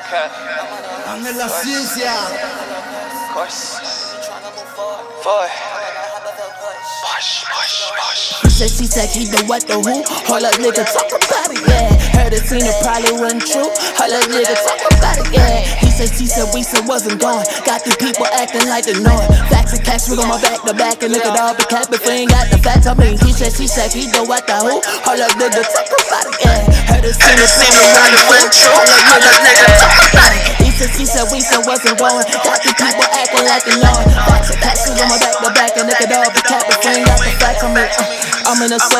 Ame la ciencia. She said, he the what, the who? Hold up, nigga, talk about it, yeah. Heard it, seen it, probably wasn't true. Hold up, nigga, talk about it, yeah. He said, she said, we said, wasn't going. Got these people acting like they know it. Facts and cash, we on my back to back. And nigga, dog, the cap, if we ain't got the facts, I mean, he said, he the what, the who? Hold up, nigga, talk about it, yeah. Heard it, seen it, probably wasn't true. Hold up, nigga, talk about it. He said, we said, wasn't going. Got these people acting like they know it. Facts and cash, we on my back to back. And nigga, dog, the cap, if we ain't got the facts, I'm in a sword.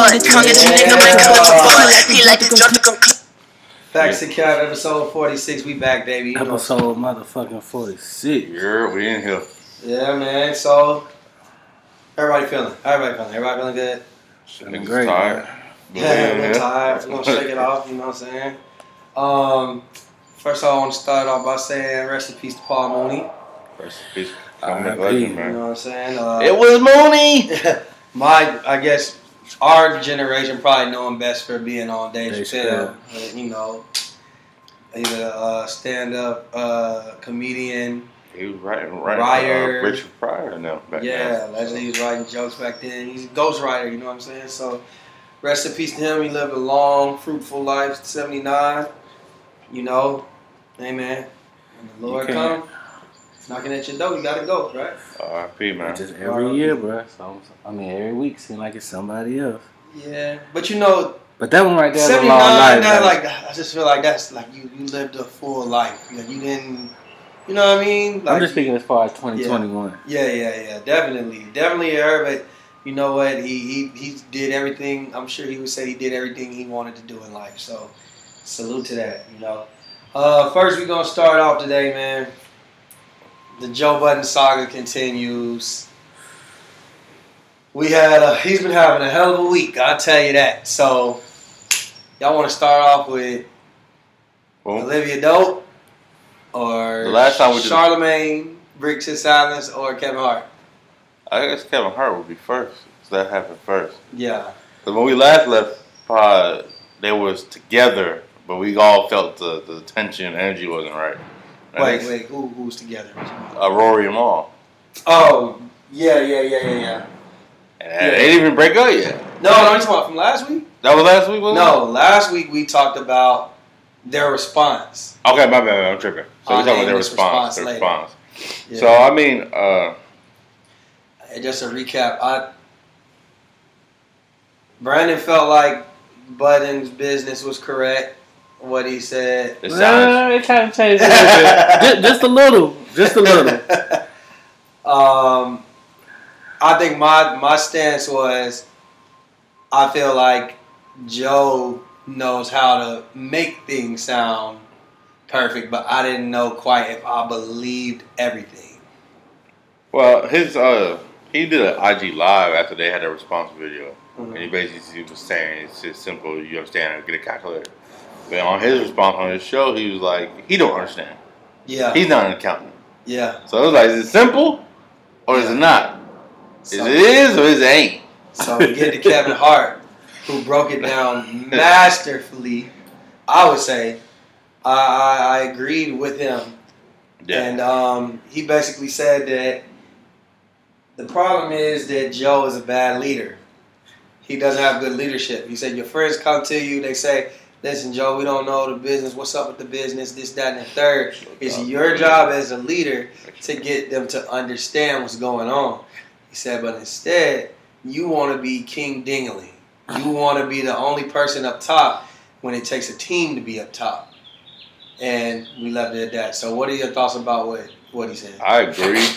Facts to Cap, episode 46. We back, baby. You Episode motherfucking 46. Yeah, we in here. Yeah, man. So, everybody feeling good? Feeling great. Tired. Yeah, we're tired. We're gonna shake it off. You know what I'm saying? First of all, I want to start off by saying rest in peace to Paul Mooney. Rest in peace. R.I.P. You know what I'm saying? It was Mooney. I guess our generation probably know him best for being on Dave Chappelle. You know, he's a stand-up comedian. He was writing writer. Richard Pryor and them back then. Allegedly he was writing jokes back then. He's a ghostwriter, you know what I'm saying? So, rest in peace to him. He lived a long, fruitful life, 79. You know, amen. When the Lord come, knocking at your door, you gotta go, right? R.I.P. man. Just every year, bro. So, I mean, every week seems like it's somebody else. Yeah, but you know, but that one right there is a 79, long life. I just feel like that's like you lived a full life. Like you didn't, you know what I mean? Like, I'm just speaking as far as 2021. Yeah, definitely her. But you know what? He did everything. I'm sure he would say he did everything he wanted to do in life. So salute to that. You know. First, we're gonna start off today, man. The Joe Budden saga continues. He's been having a hell of a week, I'll tell you that. So, y'all want to start off with Olivia Dope or The last time we did Charlemagne breaks his silence or Kevin Hart? I guess Kevin Hart would be first. So that happened first. Yeah. Because when we last left pod, they was together, but we all felt the tension and energy wasn't right. Wait, who's together? Rory and Mal. Oh, yeah. And they didn't even break up yet. No, I'm talking about from last week? That was last week, wasn't No, last week we talked about their response. it? Okay, my bad, I'm tripping. So we're talking about their response. Yeah. So, I mean, just a recap, Brandon felt like Budden's business was correct. What he said. it sounds... It kind of changed a little bit. Just a little. I think my stance was, I feel like Joe knows how to make things sound perfect, but I didn't know quite if I believed everything. Well, he did an IG live after they had their response video. Mm-hmm. And he basically was saying, it's just simple, you understand, get a calculator. But on his response on his show, he was like, he don't understand. Yeah. He's not an accountant. Yeah. So it was like, is it simple or is it not? Is it is or is it ain't? So we get to Kevin Hart, who broke it down masterfully. I would say I agreed with him. Yeah. And he basically said that the problem is that Joe is a bad leader. He doesn't have good leadership. He said your friends come to you, they say, listen, Joe, we don't know the business. What's up with the business? This, that, and the third. It's your job as a leader to get them to understand what's going on. He said, but instead, you want to be King Dingley. You want to be the only person up top when it takes a team to be up top. And we left it at that. So what are your thoughts about what he said? I agree.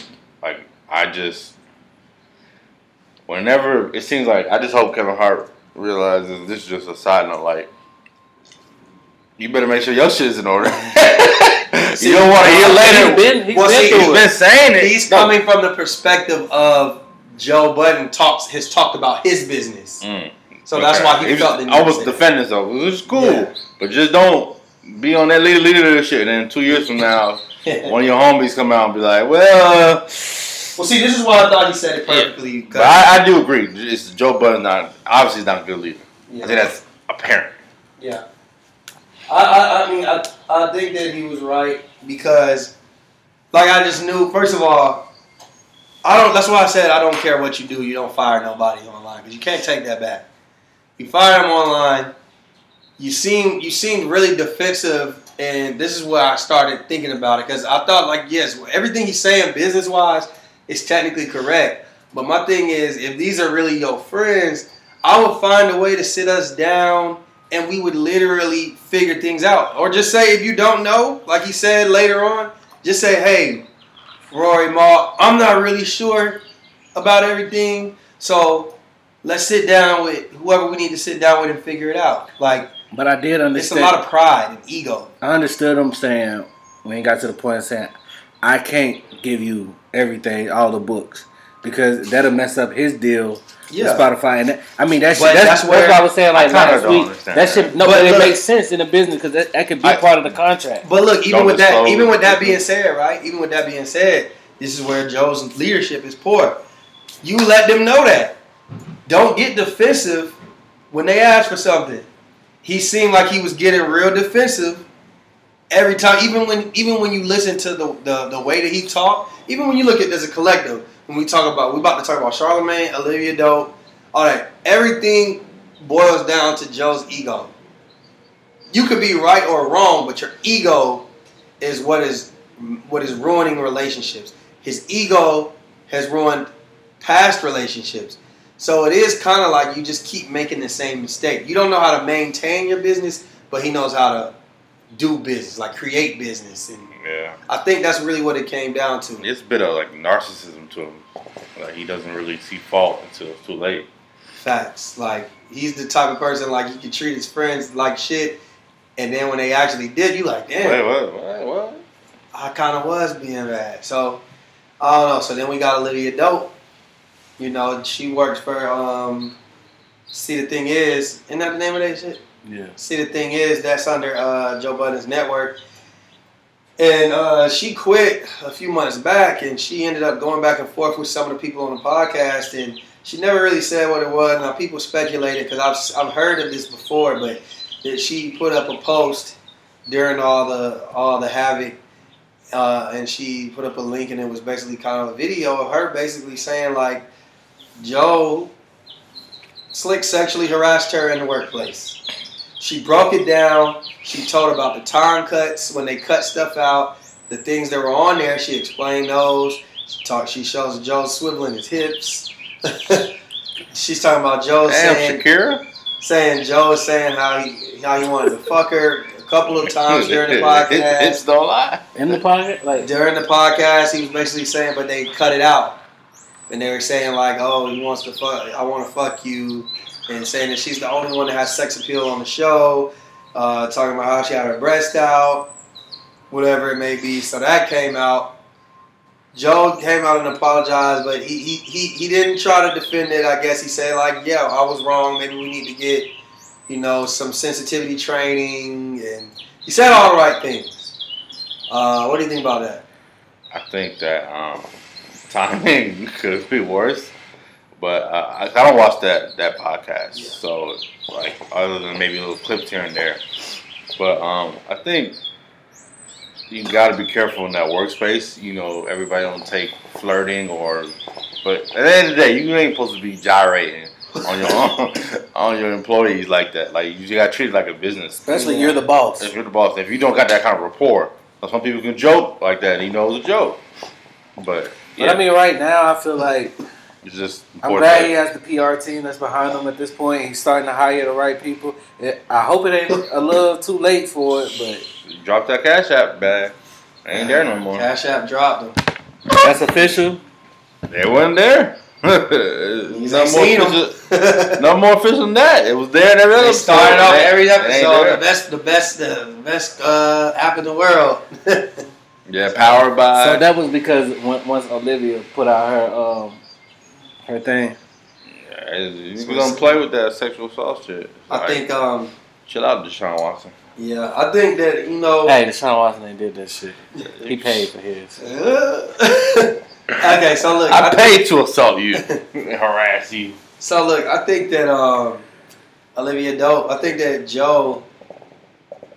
Whenever it seems like, I just hope Kevin Hart realizes this is just a side note. Like, you better make sure your shit's in order. You don't want to hear later. He's been saying it. He's coming from the perspective of Joe Budden has talked about his business. So that's why he felt the need. I was defending himself. It was cool. But just don't be on that leader shit. And then 2 years from now, one of your homies come out and be like, well, see, this is why I thought he said it perfectly. But I do agree. It's Joe Budden obviously not a good leader. Yeah. I think that's apparent. Yeah. I think that he was right because, like, I just knew. First of all, That's why I said I don't care what you do. You don't fire nobody online because you can't take that back. You fire him online. You seem really defensive, and this is where I started thinking about it because I thought, like, yes, everything he's saying business wise is technically correct. But my thing is, if these are really your friends, I would find a way to sit us down and we would literally figure things out. Or just say, if you don't know, like he said later on, just say, hey, Rory Ma, I'm not really sure about everything, so let's sit down with whoever we need to sit down with and figure it out. Like, but I did understand. It's a lot of pride and ego. I understood him saying, when he got to the point of saying, I can't give you everything, all the books, because that'll mess up his deal with Spotify. And that's why I was saying, like, last week, that shit, no, but it makes sense in the business because that could be part of the contract. But look, even with that being said, right? Even with that being said, this is where Joe's leadership is poor. You let them know that. Don't get defensive when they ask for something. He seemed like he was getting real defensive every time. Even when you listen to the way that he talked, even when you look at it as a collective, when we about to talk about Charlamagne, Olivia Dope, all that. Everything boils down to Joe's ego. You could be right or wrong, but your ego is what is ruining relationships. His ego has ruined past relationships. So it is kind of like you just keep making the same mistake. You don't know how to maintain your business, but he knows how to do business, like create business. And I think that's really what it came down to. It's a bit of like narcissism to him. Like he doesn't really see fault until it's too late. Facts. Like he's the type of person like he can treat his friends like shit, and then when they actually did, you like, damn. Wait, what? I kind of was being bad. So I don't know. So then we got Olivia Dope. You know, she works for See the Thing Is, isn't that the name of that shit? Yeah. See the Thing Is, that's under Joe Budden's network. And she quit a few months back, and she ended up going back and forth with some of the people on the podcast, and she never really said what it was. Now people speculated because I've heard of this before, but that she put up a post during all the havoc, and she put up a link, and it was basically kind of a video of her basically saying like Joe Slick sexually harassed her in the workplace. She broke it down. She told about the time cuts when they cut stuff out, the things that were on there. She explained those. She shows Joe swiveling his hips. She's talking about Joe saying Joe is saying how he wanted to fuck her a couple of times during the podcast. It's no lie. In the podcast, like during the podcast, he was basically saying, but they cut it out, and they were saying like, oh, he wants to fuck. I want to fuck you. And saying that she's the only one that has sex appeal on the show, talking about how she had her breast out, whatever it may be. So that came out. Joe came out and apologized, but he didn't try to defend it. I guess he said like, yeah, I was wrong. Maybe we need to get, some sensitivity training. And he said all the right things. What do you think about that? I think that timing could be worse. But I don't watch that podcast, so like other than maybe little clips here and there. But I think you got to be careful in that workspace. Everybody don't take flirting but at the end of the day, you ain't supposed to be gyrating on your on your employees like that. Like you got to treat it like a business. Especially you're the boss. If you're the boss, if you don't got that kind of rapport, some people can joke like that, and he knows a joke. But I mean, right now I feel like. It's just I'm glad he has the PR team that's behind him at this point. He's starting to hire the right people. I hope it ain't a little too late for it, but drop that Cash App bag. Ain't there no more. Cash App dropped them. That's official. They wasn't there. No more official than that. It was there in every episode. Started off every episode. The best app in the world. Yeah, powered by. So that was because once Olivia put out her thing. Yeah, you gonna play with that sexual assault shit. I think. Chill out, Deshaun Watson. Yeah, I think that Hey, Deshaun Watson ain't did that shit. He paid for his. Okay, so look. I paid to assault you, harass you. So look, I think that Olivia Dope. I think that Joe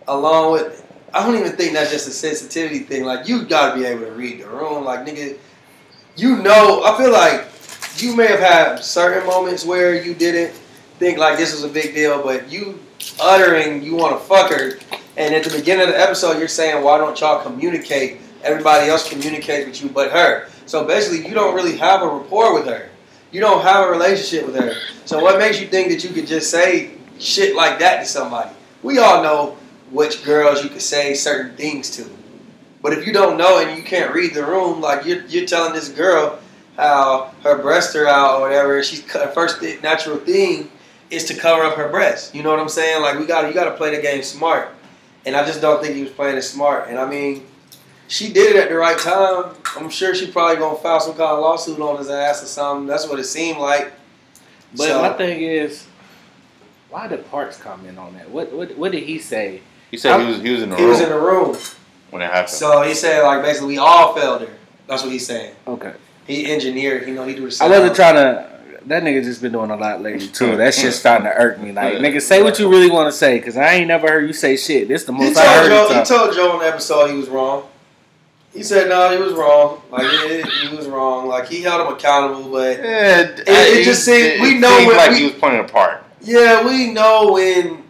along with, I don't even think that's just a sensitivity thing. Like, you gotta be able to read the room. Like, nigga, I feel like you may have had certain moments where you didn't think like this was a big deal, but you uttering you want to fuck her, and at the beginning of the episode you're saying, why don't y'all communicate? Everybody else communicates with you but her. So basically you don't really have a rapport with her. You don't have a relationship with her. So what makes you think that you could just say shit like that to somebody? We all know which girls you could say certain things to. But if you don't know and you can't read the room, like you're telling this girl how her breasts are out or whatever, her first natural thing is to cover up her breasts. You know what I'm saying? Like, you got to play the game smart. And I just don't think he was playing it smart. And I mean, she did it at the right time. I'm sure she probably gonna file some kind of lawsuit on his ass or something. That's what it seemed like. But my thing is, why did Parks comment on that? What did he say? He said he was in the room. He was in the room when it happened. So he said, like, basically we all failed her. That's what he's saying. Okay. He engineered. He do the same. I wasn't trying to. That nigga just been doing a lot lately too. That shit's starting to irk me. Like, nigga, say what you really want to say, because I ain't never heard you say shit. This the most I heard. He told Joe in the episode he was wrong. He said no, he was wrong. Like, he was wrong. Like, he held him accountable, but it just seemed we know when like he was playing a part. Yeah, we know when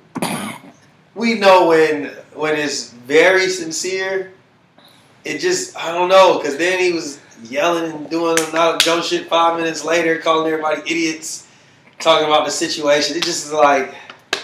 it's very sincere. It just, I don't know, because then he was yelling and doing a lot of Joe shit 5 minutes later, calling everybody idiots, talking about the situation. It just is like,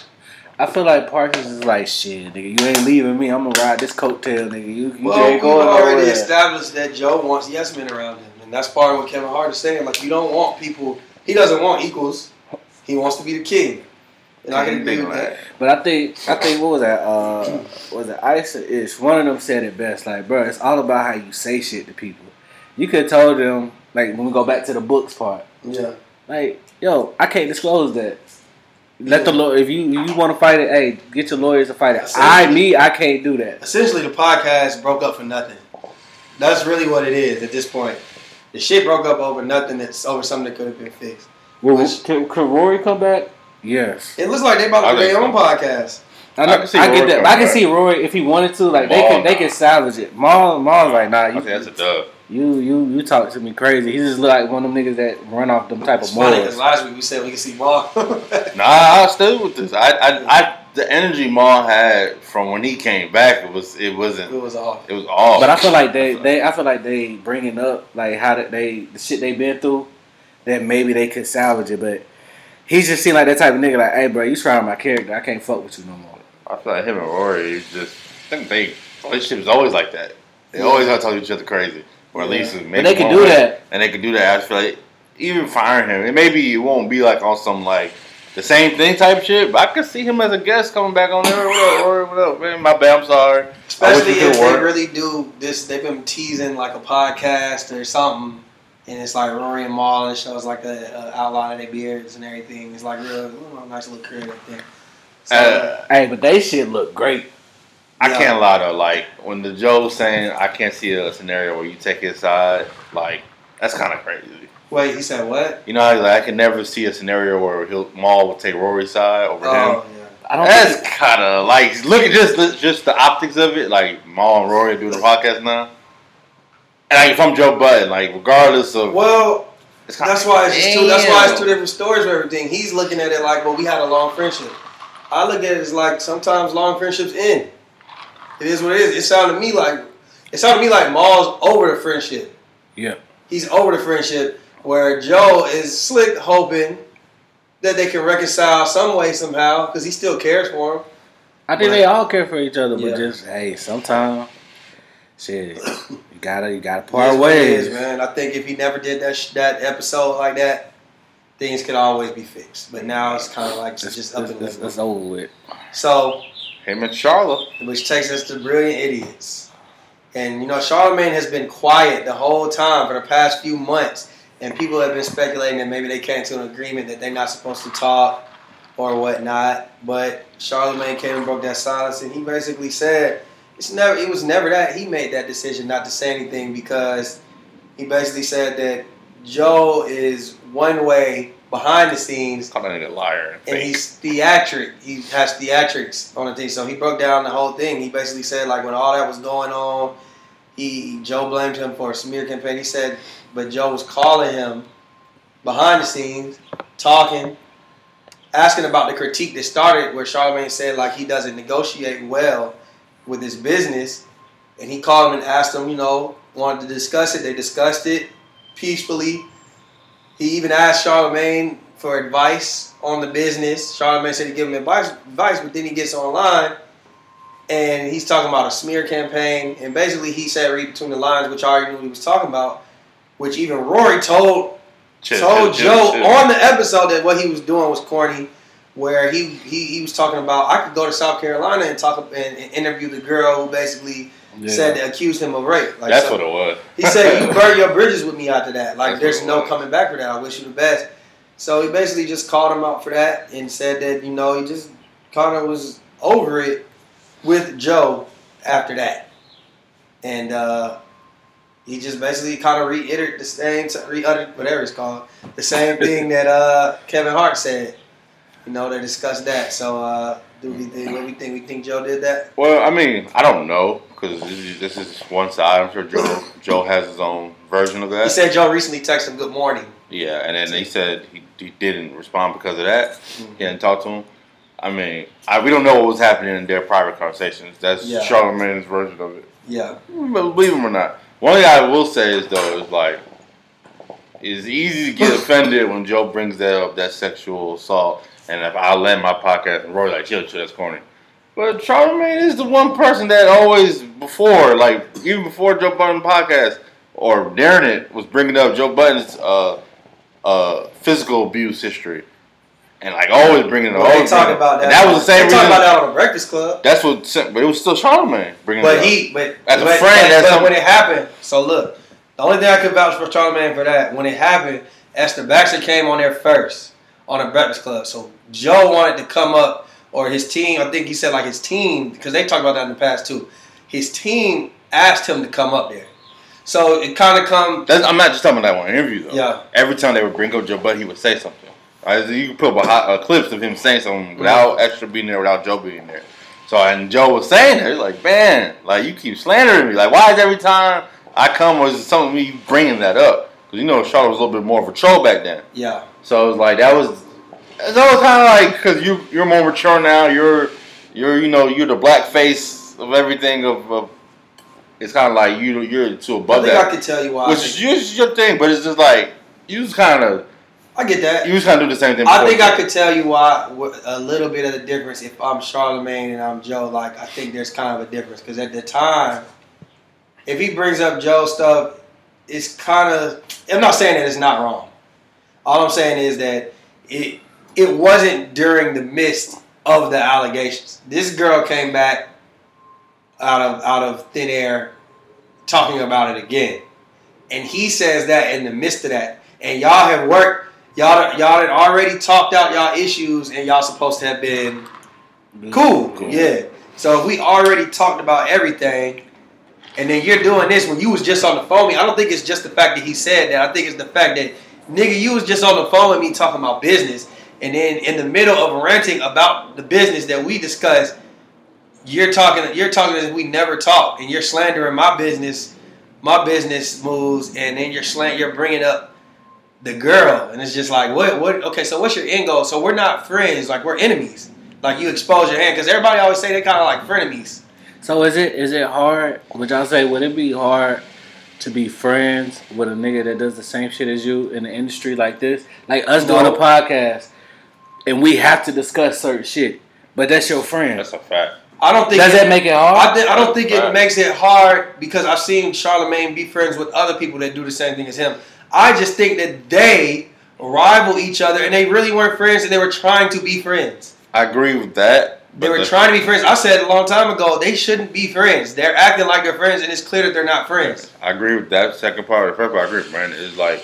I feel like Parkers is like, shit, nigga, you ain't leaving me. I'm gonna ride this coattail, nigga. You we've already established that Joe wants yes men around him, and that's part of what Kevin Hart is saying. Like, you don't want people. He doesn't want equals. He wants to be the king. And I can agree with that. But I think what was that? Was it Ice or Ish? One of them said it best. Like, bro, it's all about how you say shit to people. You could have told them, like, when we go back to the books part. Yeah. Like, yo, I can't disclose that. Let the lawyer, if you want to fight it, hey, get your lawyers to fight it. I can't do that. Essentially, the podcast broke up for nothing. That's really what it is at this point. The shit broke up over nothing. That's over something that could have been fixed. Well, can Rory come back? Yes. It looks like they about to do their own podcast. I get that. I can see Rory if he wanted to. Like, they can salvage it. Maul's like, nah. I think that's a dub. You talk to me crazy. He just look like one of them niggas that run off them type of morals. Funny, because last week we said we could see Maul. Nah, I stayed with this. The energy Maul had from when he came back, it was off. It was off. But I feel like they bringing up like how the shit they been through, that maybe they could salvage it. But he just seemed like that type of nigga. Like, hey, bro, you trying my character. I can't fuck with you no more. I feel like him and Rory I think they relationship is always like that. They always gotta talk to each other crazy. Or at least maybe they can do that. And they can do that. I feel like even firing him, it won't be like on some like the same thing type shit, but I could see him as a guest coming back on there. What up, man? My bad, I'm sorry. Especially if they really do this, they've been teasing like a podcast or something, and it's like Rory and Maul, and it shows like the outline of their beards and everything. It's like real nice little creative thing. So, hey, but they shit look great. I can't lie though. Like when the Joe's saying, I can't see a scenario where you take his side. Like that's kind of crazy. Wait, he said what? You know, how he's like, I can never see a scenario where Maul will take Rory's side over him. Yeah. That's kind of like look at just the optics of it. Like Maul and Rory are doing the podcast now, and like if I'm Joe Budden, like regardless of that's why it's two different stories for everything. He's looking at it like, well, we had a long friendship. I look at it as like sometimes long friendships end. It is what it is. It sounded to me like Maul's over the friendship. Yeah. He's over the friendship, where Joe is slick hoping that they can reconcile some way, somehow, because he still cares for him. I think they all care for each other, but just, hey, sometimes, shit, you gotta part ways. Man. I think if he never did that episode like that, things could always be fixed. But now it's kind of like just up and down. It's over with. So, him and Charlotte. Which takes us to Brilliant Idiots. And, Charlamagne has been quiet the whole time for the past few months. And people have been speculating that maybe they came to an agreement that they're not supposed to talk or whatnot. But Charlamagne came and broke that silence. And he basically said it was never that. He made that decision not to say anything because he basically said that Joe is one way behind the scenes. Call that nigga liar. And he's theatric. He has theatrics on the thing. So he broke down the whole thing. He basically said, like, when all that was going on, Joe blamed him for a smear campaign. He said, but Joe was calling him behind the scenes, talking, asking about the critique that started where Charlamagne said, like, he doesn't negotiate well with his business. And he called him and asked him, wanted to discuss it. They discussed it peacefully. He even asked Charlamagne for advice on the business. Charlamagne said he'd give him advice, but then he gets online and he's talking about a smear campaign. And basically he said, read between the lines, which I already knew what he was talking about, which even Rory told Joe on the episode that what he was doing was corny, where he was talking about, I could go to South Carolina and talk and interview the girl who basically accused him of rape. Like, that's what it was. He said, you burned your bridges with me after that. Like, there's no coming back for that. I wish you the best. So he basically just called him out for that and said that, he just kind of was over it with Joe after that. And he just basically kind of reiterated the same, whatever it's called, the same thing that Kevin Hart said. They discussed that. So we think Joe did that? Well, I mean, I don't know, because this is one side. I'm sure Joe has his own version of that. He said Joe recently texted him good morning. Yeah, and then he said he didn't respond because of that. Mm-hmm. He hadn't talked to him. I mean, we don't know what was happening in their private conversations. That's Charlamagne's version of it. Yeah. Believe him or not. One thing I will say is, though, is like, it's easy to get offended when Joe brings that up, that sexual assault. And if I land my podcast and Roy like, chill, that's corny. But Charlamagne is the one person that always even before Joe Budden podcast or Darren it was bringing up Joe Budden's physical abuse history. And like always bringing it up. They talk about that. And that was the same reason. They talk about that on the Breakfast Club. But it was still Charlamagne bringing it up. But as a friend, but when it happened, so look, the only thing I could vouch for Charlamagne for that, when it happened, Esther Baxter came on there first on the Breakfast Club. So Joe wanted to come up, or his team, I think he said like his team, because they talked about that in the past too. His team asked him to come up there. So it kind of I'm not just talking about that one interview though. Yeah. Every time they would bring up Joe Budden, he would say something. You can put up clips of him saying something without Extra being there, without Joe being there. So, and Joe was saying that, like, man, like, you keep slandering me. Like, why is every time I come, or is it something me bringing that up? Because, Charlotte was a little bit more of a troll back then. Yeah. So it was like, it's always kind of like, because you're more mature now, you're the black face of everything it's kind of like you're too above that. I could tell you why. Which is your thing, but it's just like, you just kind of, I get that. You just kind of do the same thing. I think I could tell you why, a little bit of the difference. If I'm Charlamagne and I'm Joe, like, I think there's kind of a difference. Because at the time, if he brings up Joe stuff, it's kind of, I'm not saying that it's not wrong. All I'm saying is that it wasn't during the midst of the allegations. This girl came back out of thin air talking about it again. And he says that in the midst of that. And y'all have worked. Y'all had already talked out y'all issues, and y'all supposed to have been cool. Yeah. So if we already talked about everything, and then you're doing this when you was just on the phone with me, I don't think it's just the fact that he said that. I think it's the fact that, nigga, you was just on the phone with me talking about business, and then in the middle of ranting about the business that we discussed, you're talking as if we never talked, and you're slandering my business moves, and then you're bringing up the girl, and it's just like, what? Okay, so what's your end goal? So we're not friends, like we're enemies. Like you expose your hand, because everybody always say they kind of like frenemies. So is it hard? Would y'all say, would it be hard to be friends with a nigga that does the same shit as you in the industry like this? Like us doing a podcast, and we have to discuss certain shit, but that's your friend. That's a fact. I don't think. Does that make it hard? I don't think it makes it hard, because I've seen Charlamagne be friends with other people that do the same thing as him. I just think that they rival each other, and they really weren't friends, and they were trying to be friends. I agree with that. They were trying to be friends. I said a long time ago, they shouldn't be friends. They're acting like they're friends, and it's clear that they're not friends. I agree with that second part. The first part I agree with, man. It's like,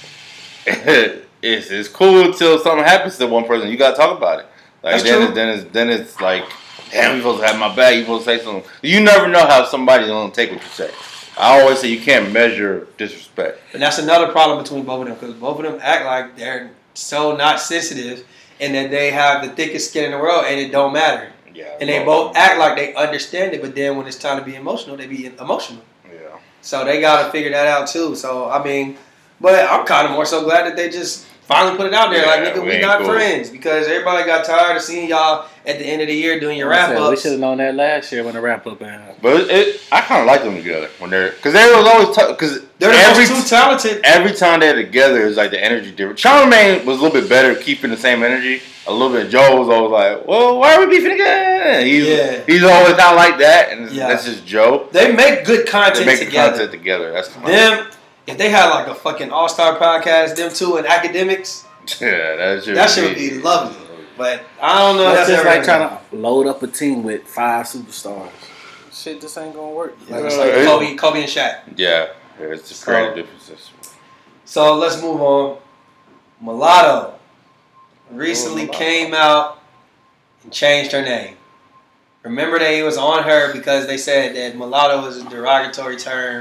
it's cool until something happens to one person. You got to talk about it. Like, then it's like, damn, you supposed to have my back. You supposed to say something. You never know how somebody's going to take what you say. I always say you can't measure disrespect. And that's another problem between both of them, because both of them act like they're so not sensitive, and that they have the thickest skin in the world, and it don't matter. Yeah. And they both act like they understand it, but then when it's time to be emotional, they be emotional. Yeah. So they gotta figure that out too. So I mean, but I'm kind of more so glad that they just finally put it out there. Like, nigga, we not friends, because everybody got tired of seeing y'all at the end of the year doing your wrap ups. We should have known that last year when the wrap up happened. But I kind of like them together when because they was always because they're the most too talented. Every time they're together, it's like the energy different. Charlamagne was a little bit better keeping the same energy. A little bit. Joe was always like, "Well, why are we beefing again?" He's always not like that, and that's just Joe. They make good content together. That's them. If they had like a fucking all-star podcast, them two and academics, that shit would be lovely. But I don't know. That's just like trying to load up a team with 5 superstars. Shit just ain't gonna work. Like Kobe and Shaq. Yeah, it's just creative differences. So let's move on. Mulatto recently came out and changed her name. Remember that he was on her because they said that mulatto is a derogatory term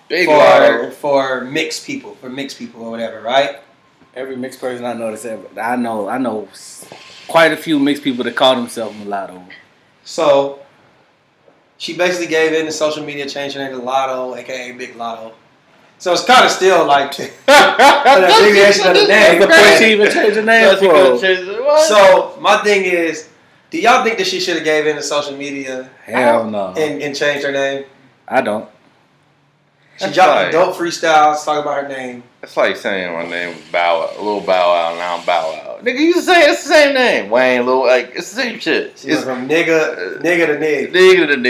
for mixed people, or whatever, right? Every mixed person I know I know quite a few mixed people that call themselves mulatto. So she basically gave in to social media, changed her name to Lotto, aka Big Lotto. So it's kind of still like an abbreviation of the name. That's the point she even changed the name for. So my thing is, do y'all think that she should have gave in to social media? Hell no. And changed her name? I don't. She dropped dope freestyles talking about her name. It's like saying my name was Bow Wow, Lil Bow Wow, now I'm Bow Wow. Nigga, you say it's the same name. Wayne, Lil, like, it's the same shit. It's from nigga to nig. Nigga to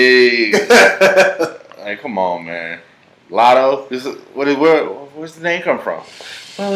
nig. Like, come on, man. Lotto? Where's the name come from? Well,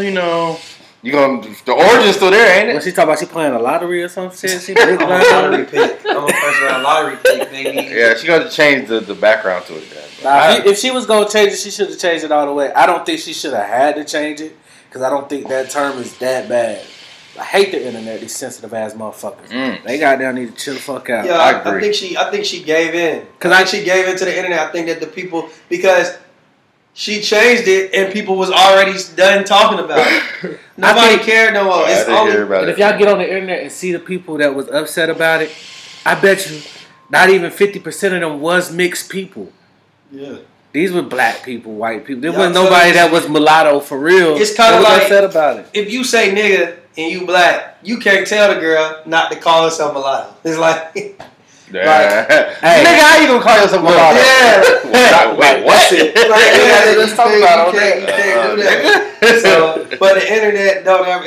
the origin's still there, ain't it? What she talking about? She playing a lottery or some shit? I'm a lottery pick. I'm a first round lottery pick, baby. Yeah, she got to change the background to it. If she was going to change it, she should have changed it all the way. I don't think she should have had to change it, because I don't think that term is that bad. I hate the internet, these sensitive ass motherfuckers. They goddamn need to chill the fuck out. Yeah, I think she gave in. She gave in to the internet. I think that the people, because she changed it and people was already done talking about it. Nobody cared no more. And if y'all get on the internet and see the people that was upset about it, I bet you not even 50% of them was mixed people. Yeah. These were black people, white people. There wasn't nobody that was mulatto for real. It's kind of like upset about it. If you say nigga and you black, you can't tell the girl not to call herself mulatto. It's like, hey, nigga, how you gonna call yourself mulatto? Yeah. Wait, what? Let's talk about it. You can't do that. So, but the internet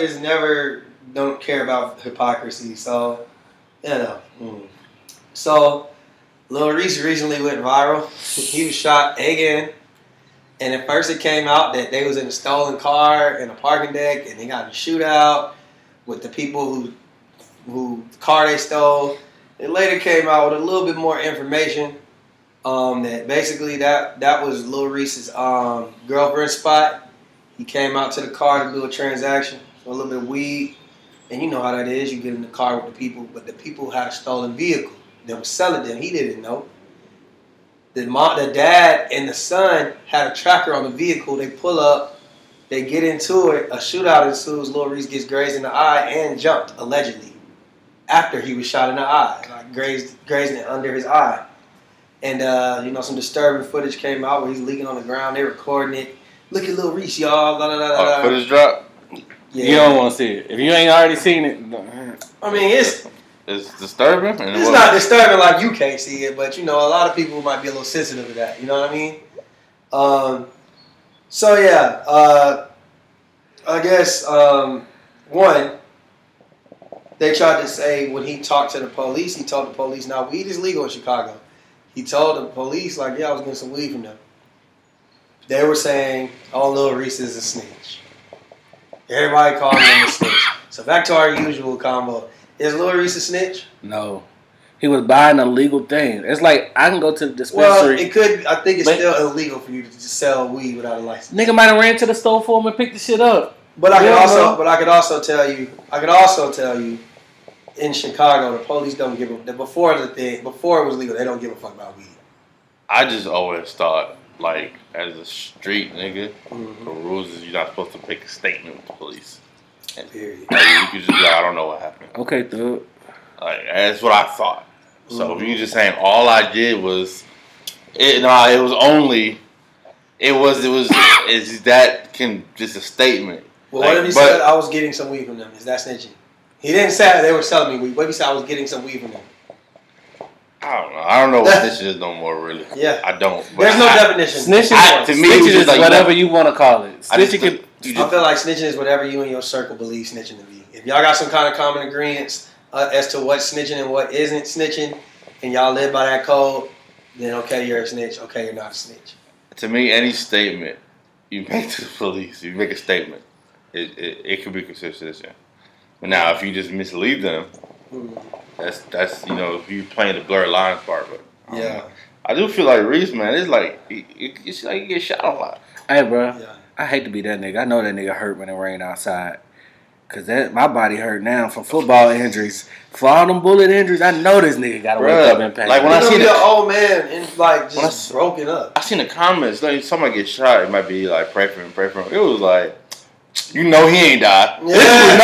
don't care about hypocrisy. So, So, Lil Reese recently went viral. He was shot again. And at first it came out that they was in a stolen car in a parking deck and they got in a shootout with the people who car they stole. It later came out with a little bit more information that basically that was Lil Reese's girlfriend spot. He came out to the car to do a transaction for a little bit of weed. And you know how that is. You get in the car with the people, but the people had a stolen vehicle that was selling them. He didn't know. The dad and the son had a tracker on the vehicle. They pull up, they get into it. A shootout ensues. Lil Reese gets grazed in the eye and jumped, allegedly, after he was shot in the eye, like grazing it under his eye. And some disturbing footage came out where he's leaking on the ground. They recording it. Look at Lil Reese, y'all. Blah, blah, blah, blah. Footage drop. Yeah. You don't want to see it. If you ain't already seen it, I mean, it's disturbing. It's not disturbing like you can't see it, but a lot of people might be a little sensitive to that. You know what I mean? I guess one, they tried to say when he talked to the police, he told the police, now weed is legal in Chicago. He told the police, like, yeah, I was getting some weed from them. They were saying, oh, Lil Reese is a snitch. Everybody called him a snitch. So back to our usual combo. Is Lil Reese a snitch? No. He was buying a legal thing. It's like, I can go to the dispensary. Well, it could. I think it's still illegal for you to just sell weed without a license. Nigga might have ran to the store for him and picked the shit up. But I could also tell you, in Chicago, the police don't give a before it was legal, they don't give a fuck about weed. I just always thought, like, as a street nigga, the rules is you're not supposed to make a statement with the police. Period. Like, you could just be like, I don't know what happened. Okay, dude. Like, that's what I thought. So if you just saying all I did was, it's that can just a statement. Well, what if he said I was getting some weed from them? Is that snitching? He didn't say they were selling me weed. What if he said I was getting some weed from them? I don't know. I don't know what snitching is no more, really. Yeah. I don't. There's no definition. Snitching, to me, snitching is like, whatever you want to call it. Snitching I feel like snitching is whatever you and your circle believe snitching to be. If y'all got some kind of common agreements as to what's snitching and what isn't snitching, and y'all live by that code, then okay, you're a snitch. Okay, you're not a snitch. To me, any statement you make to the police, you make a statement, it could be considered snitching. But now, if you just mislead them, that's if you playing the blurred lines part. But I do feel like Reese, man, it's like you get shot a lot. Hey, bro, I hate to be that nigga. I know that nigga hurt when it rained outside. Cause my body hurt now from football injuries. For all them bullet injuries, I know this nigga gotta wake up and pain. Like when I see the old man and like just broken up. I seen the comments like somebody get shot, it might be like pray for him. It was like, he ain't died. Yeah. This was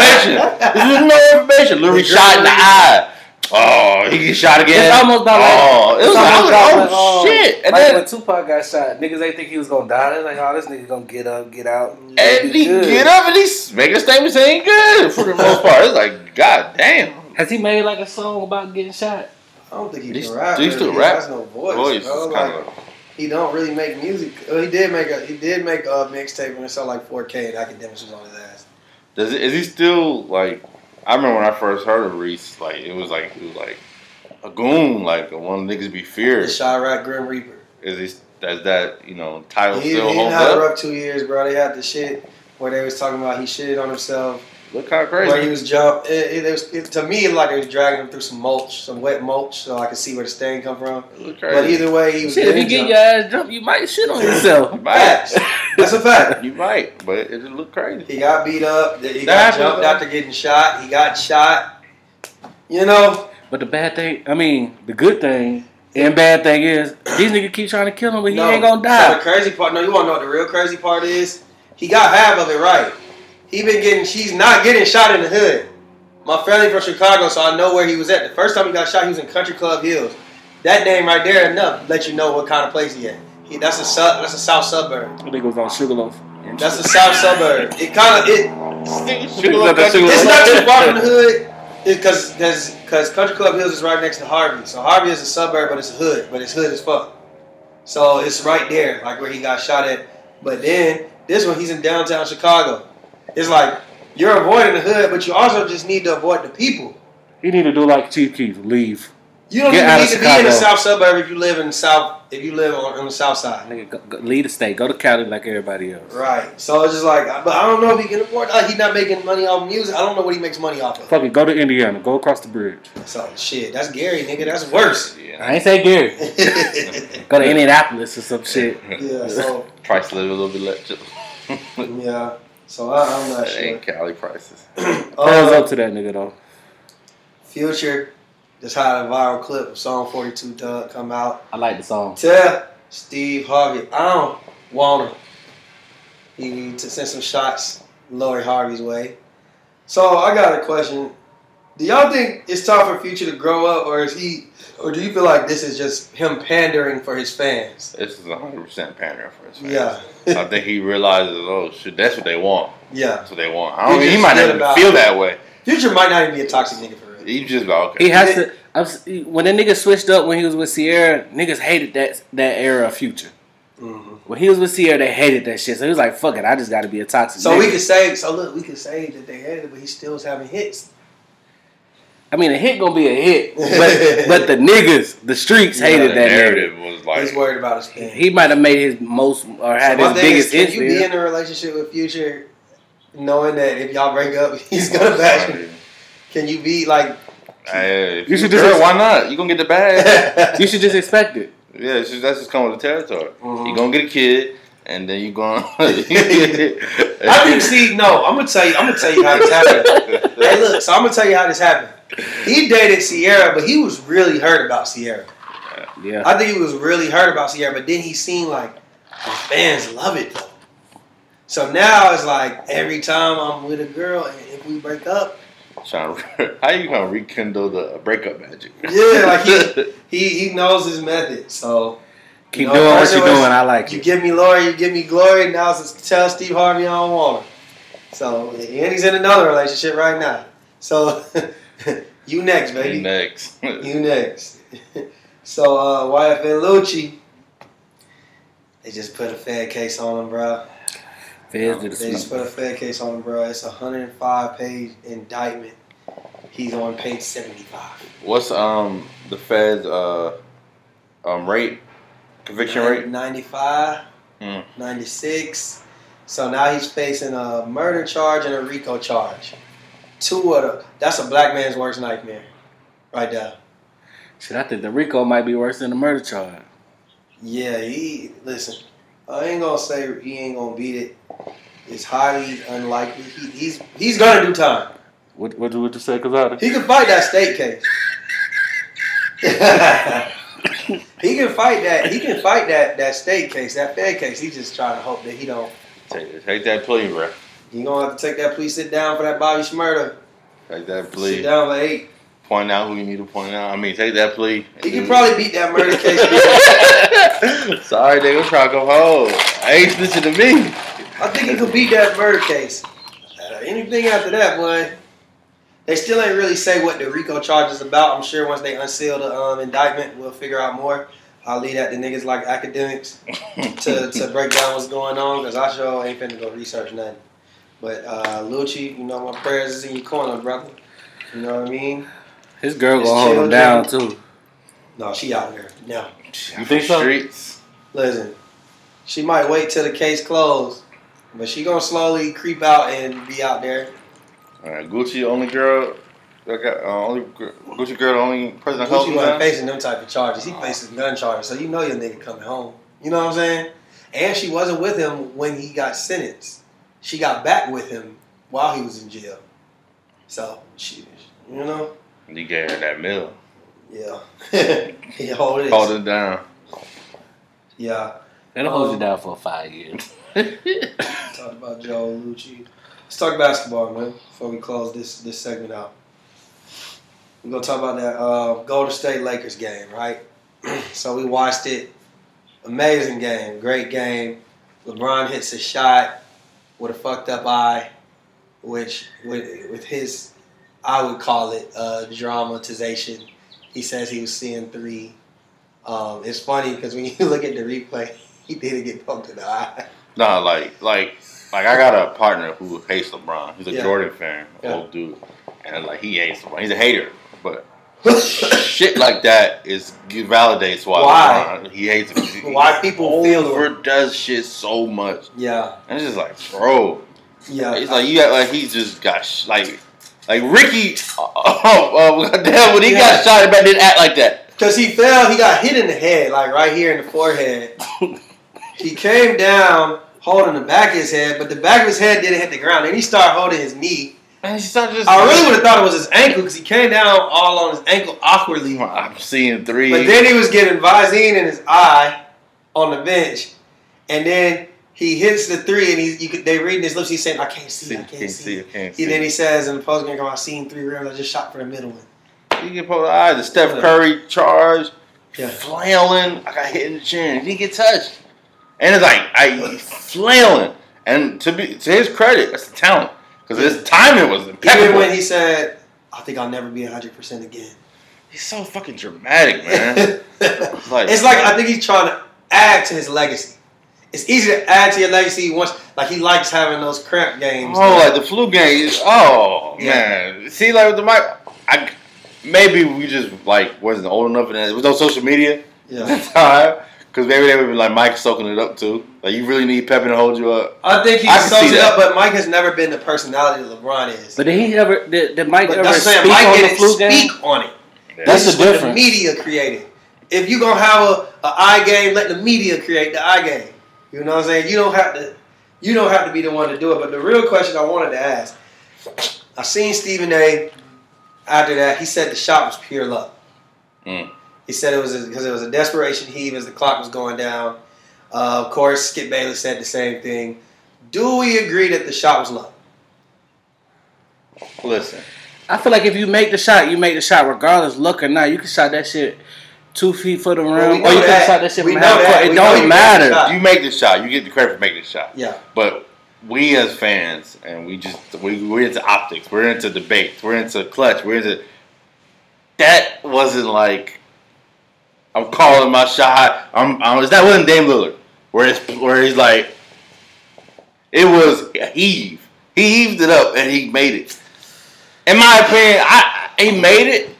no information. Literally shot in the eye. Oh, he get shot again. It's almost about like, it was like, shit. And then when Tupac got shot, niggas ain't think he was gonna die. They're like, oh, this nigga gonna get up, get out. And he get up and he's making a statement saying good for the most part. It's like, god damn. Has he made like a song about getting shot? I don't think he can rap. He still rap. He has no voice, bro. Like, he don't really make music. Well, he did make a mixtape and it sold like 4K and Academics was on his ass. Is he still like? I remember when I first heard of Reese, like it was like a goon, like one of the niggas be feared. The Chirac Grim Reaper. Does that title still hold up? He had a rough 2 years, bro. They had the shit where they was talking about he shitted on himself. Look kind of crazy. Where he was jumped. To me, it like it was dragging him through some wet mulch, so I could see where the stain come from. But either way, he was. Shit, if you get your ass jumped, you might shit on yourself. Facts. That's a fact. You might, but it just looked crazy. He got beat up. He got jumped after getting shot. He got shot. But the bad thing, the good thing and bad thing is these niggas keep trying to kill him, but he ain't gonna die. So the crazy part, you want to know what the real crazy part is? He got half of it right. She's not getting shot in the hood. My family from Chicago, so I know where he was at. The first time he got shot, he was in Country Club Hills. That name right there enough let you know what kind of place he at. That's a south suburb. I think it was on Sugarloaf. That's a south suburb. It's not too far from the hood. Because Country Club Hills is right next to Harvey. So Harvey is a suburb, but it's a hood. But it's hood as fuck. So it's right there, like where he got shot at. But then this one, he's in downtown Chicago. It's like you're avoiding the hood, but you also just need to avoid the people. You need to do like Chief Keef, leave. You don't even need to be in the south suburb if you live in the south. If you live on the south side, nigga, leave the state. Go to Cali like everybody else. Right. So it's just like, but I don't know if he can afford. He's not making money off music. I don't know what he makes money off of. Fuck it. Go to Indiana. Go across the bridge. So shit. That's Gary, nigga. That's worse. Yeah. I ain't say Gary. Go to Indianapolis or some shit. Yeah. So price a little bit less. Yeah. So I'm not sure. Ain't Cali prices. Thumbs up to that nigga though. Future just had a viral clip of Song 42 Doug come out. I like the song. Tell Steve Harvey I don't want him. He needs to send some shots Lori Harvey's way. So I got a question. Do y'all think it's time for Future to grow up, or do you feel like this is just him pandering for his fans? This is 100% pandering for his fans. Yeah. I think he realizes, shit, that's what they want. Yeah. That's what they want. He might not even feel that way. Future might not even be a toxic nigga for real. He just okay. He has to. When the nigga switched up when he was with Sierra, niggas hated that era of Future. Mm-hmm. When he was with Sierra, they hated that shit. So he was like, "Fuck it, I just got to be a toxic." So nigga. we could say that they hated it, but he still was having hits. A hit gonna be a hit, but the niggas, the streets hated that narrative. Was like he's worried about his fans. He might have made his most or had his biggest hits. Can you be in a relationship with Future, knowing that if y'all break up, he's gonna bash you? Can you be like? You should just. Why not? You gonna get the bag. You should just expect it. Yeah, that's just coming with the territory. Mm-hmm. You gonna get a kid, and then you going. I think. See, no, I'm gonna tell you how this happened. Hey, look. So I'm gonna tell you how this happened. He dated Sierra, but he was really hurt about Sierra. Yeah. I think he was really hurt about Sierra, but then he seen like his fans love it though. So now it's like every time I'm with a girl, and if we break up, how you gonna rekindle the breakup magic? Yeah, like he knows his method. So keep doing what you're doing. I like you it. Give me Lori, you give me glory. Now tell Steve Harvey I don't want her. So and he's in another relationship right now. So you next, baby. You next. So YFN Lucci, they just put a Fed case on him, bro. They just put a Fed case on him, bro. It's a 105-page indictment. He's on page 75. What's the Fed's rate? Conviction rate? 95, 96. So now he's facing a murder charge and a RICO charge. That's a black man's worst nightmare, right there. Shit, I think the RICO might be worse than the murder charge. Yeah, listen. I ain't gonna say he ain't gonna beat it. It's highly unlikely. He's gonna do time. What you say, Cazada? He can fight that state case. He can fight that state case, that Fed case. He's just trying to hope that he don't take that plea, bro. You gonna have to take that plea. Sit down for that Bobby Shmurda. Take that plea. Sit down for 8. Point out who you need to point out. I mean, take that plea. He can probably beat that murder case. Sorry, nigga. Try to go home. I ain't snitching to me. I think he could beat that murder case. Anything after that, boy. They still ain't really say what the RICO charge is about. I'm sure once they unseal the indictment, we'll figure out more. I'll leave that to niggas like academics to break down what's going on, because I sure ain't finna go research nothing. But Lucci, you know, my prayers is in your corner, brother. You know what I mean? His girl gonna hold him down too. No, she out there now. You think so? Streets. Listen, she might wait till the case closed, but she gonna slowly creep out and be out there. All right, Gucci, only girl that got Gucci girl, the only person Gucci wasn't facing them type of charges. He faces gun charges, so you know your nigga coming home. You know what I'm saying? And she wasn't with him when he got sentenced. She got back with him while he was in jail. So she, you know. He gave her that meal. Yeah. He hold it down. Yeah. They don't hold you down for 5 years. Talk about Joe Lucci. Let's talk basketball, man, before we close this segment out. We're going to talk about that Golden State Lakers game, right? So we watched it. Amazing game. Great game. LeBron hits a shot with a fucked up eye, which with his, I would call it dramatization. He says he was seeing 3. It's funny because when you look at the replay, he didn't get poked in the eye. No, like I got a partner who hates LeBron. He's a Jordan fan, old dude, and like he hates LeBron. He's a hater, but shit like that validates why LeBron, he hates him. Why people overdoes shit so much. Yeah, and it's just like, bro. Yeah, it's like you act like he just got like Ricky. Goddamn, when he got shot, but didn't act like that. Because he fell, he got hit in the head, like right here in the forehead. He came down holding the back of his head, but the back of his head didn't hit the ground. Then he started holding his knee. And he started just. I really would have thought it was his ankle because he came down all on his ankle awkwardly. I'm seeing 3. But then he was getting Visine in his eye on the bench, and then he hits the 3, and they reading his lips. He's saying, "I can't see. I can't see." Then he says in the post game, "I seen 3 rims. I just shot for the middle one." You get poked in the eye. The Steph Curry charge, flailing. I got hit in the chin. He didn't get touched. And it's like, flailing. And to his credit, that's the talent. Because his timing was impeccable. Even when he said, I think I'll never be 100% again. He's so fucking dramatic, man. It's like I think he's trying to add to his legacy. It's easy to add to your legacy once, like he likes having those cramp games. Like the flu game. Man. See, like with the mic, maybe we just wasn't old enough and there was no social media at the time. Because maybe they would be like Mike soaking it up too. Like you really need Pepe to hold you up. I think he soaks it up, but Mike has never been the personality that LeBron is. But did Mike ever speak Mike on the didn't flu game? Speak on it. That's the difference. The media created. If you gonna have an eye game, let the media create the eye game. You know what I'm saying? You don't have to be the one to do it. But the real question I wanted to ask, I seen Stephen A. After that, he said the shot was pure luck. He said it was because it was a desperation heave as the clock was going down. Of course, Skip Bayless said the same thing. Do we agree that the shot was luck? Listen. I feel like if you make the shot, you make the shot regardless, luck or not. You can shot that shit 2 feet for the rim, or you can shot that shit from half court. It don't matter. You make the shot. You get the credit for making the shot. Yeah. But we as fans, and we're into optics. We're into debates. We're into clutch. We're into... That wasn't like... I'm calling my shot. That wasn't Dame Lillard. Where he's like... It was a heave. He heaved it up, and he made it. In my opinion, he made it.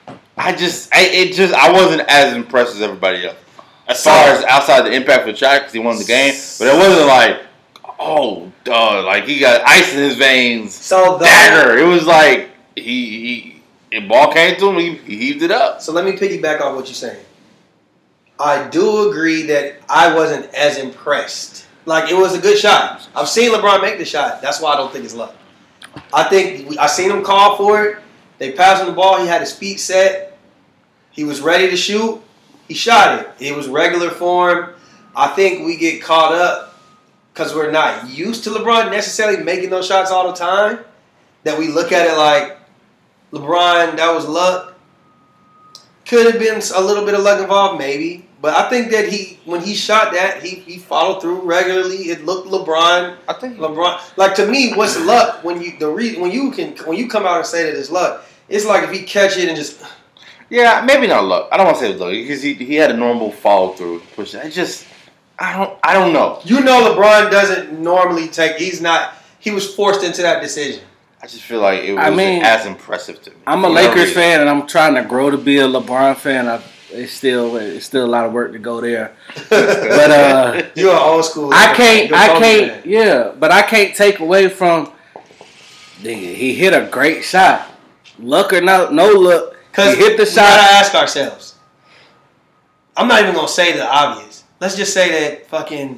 I wasn't as impressed as everybody else. As far as outside the impact for the shot, because he won the game. But it wasn't like, oh, duh, like he got ice in his veins. So dagger. It was like the ball came to him, he heaved it up. So let me piggyback off what you're saying. I do agree that I wasn't as impressed. Like, it was a good shot. I've seen LeBron make the shot. That's why I don't think it's luck. I seen him call for it. They passed him the ball. He had his feet set. He was ready to shoot. He shot it. It was regular form. I think we get caught up because we're not used to LeBron necessarily making those shots all the time, that we look at it like, LeBron, that was luck. Could have been a little bit of luck involved, maybe. But I think that when he shot that, he followed through regularly. It looked LeBron. I think LeBron. Like, to me, what's luck when you come out and say that it's luck? It's like if he catch it and just. Yeah, maybe not luck. I don't want to say it was luck because he had a normal follow through push. I don't know. You know, LeBron doesn't normally take. He was forced into that decision. I just feel like it wasn't as impressive to me. I'm a Lakers fan, and I'm trying to grow to be a LeBron fan. It's still a lot of work to go there. But you're old school. I can't. Yeah, but I can't take away from. He hit a great shot. Luck or no luck. Because he hit the shot. We gotta ask ourselves. I'm not even gonna say the obvious. Let's just say that fucking.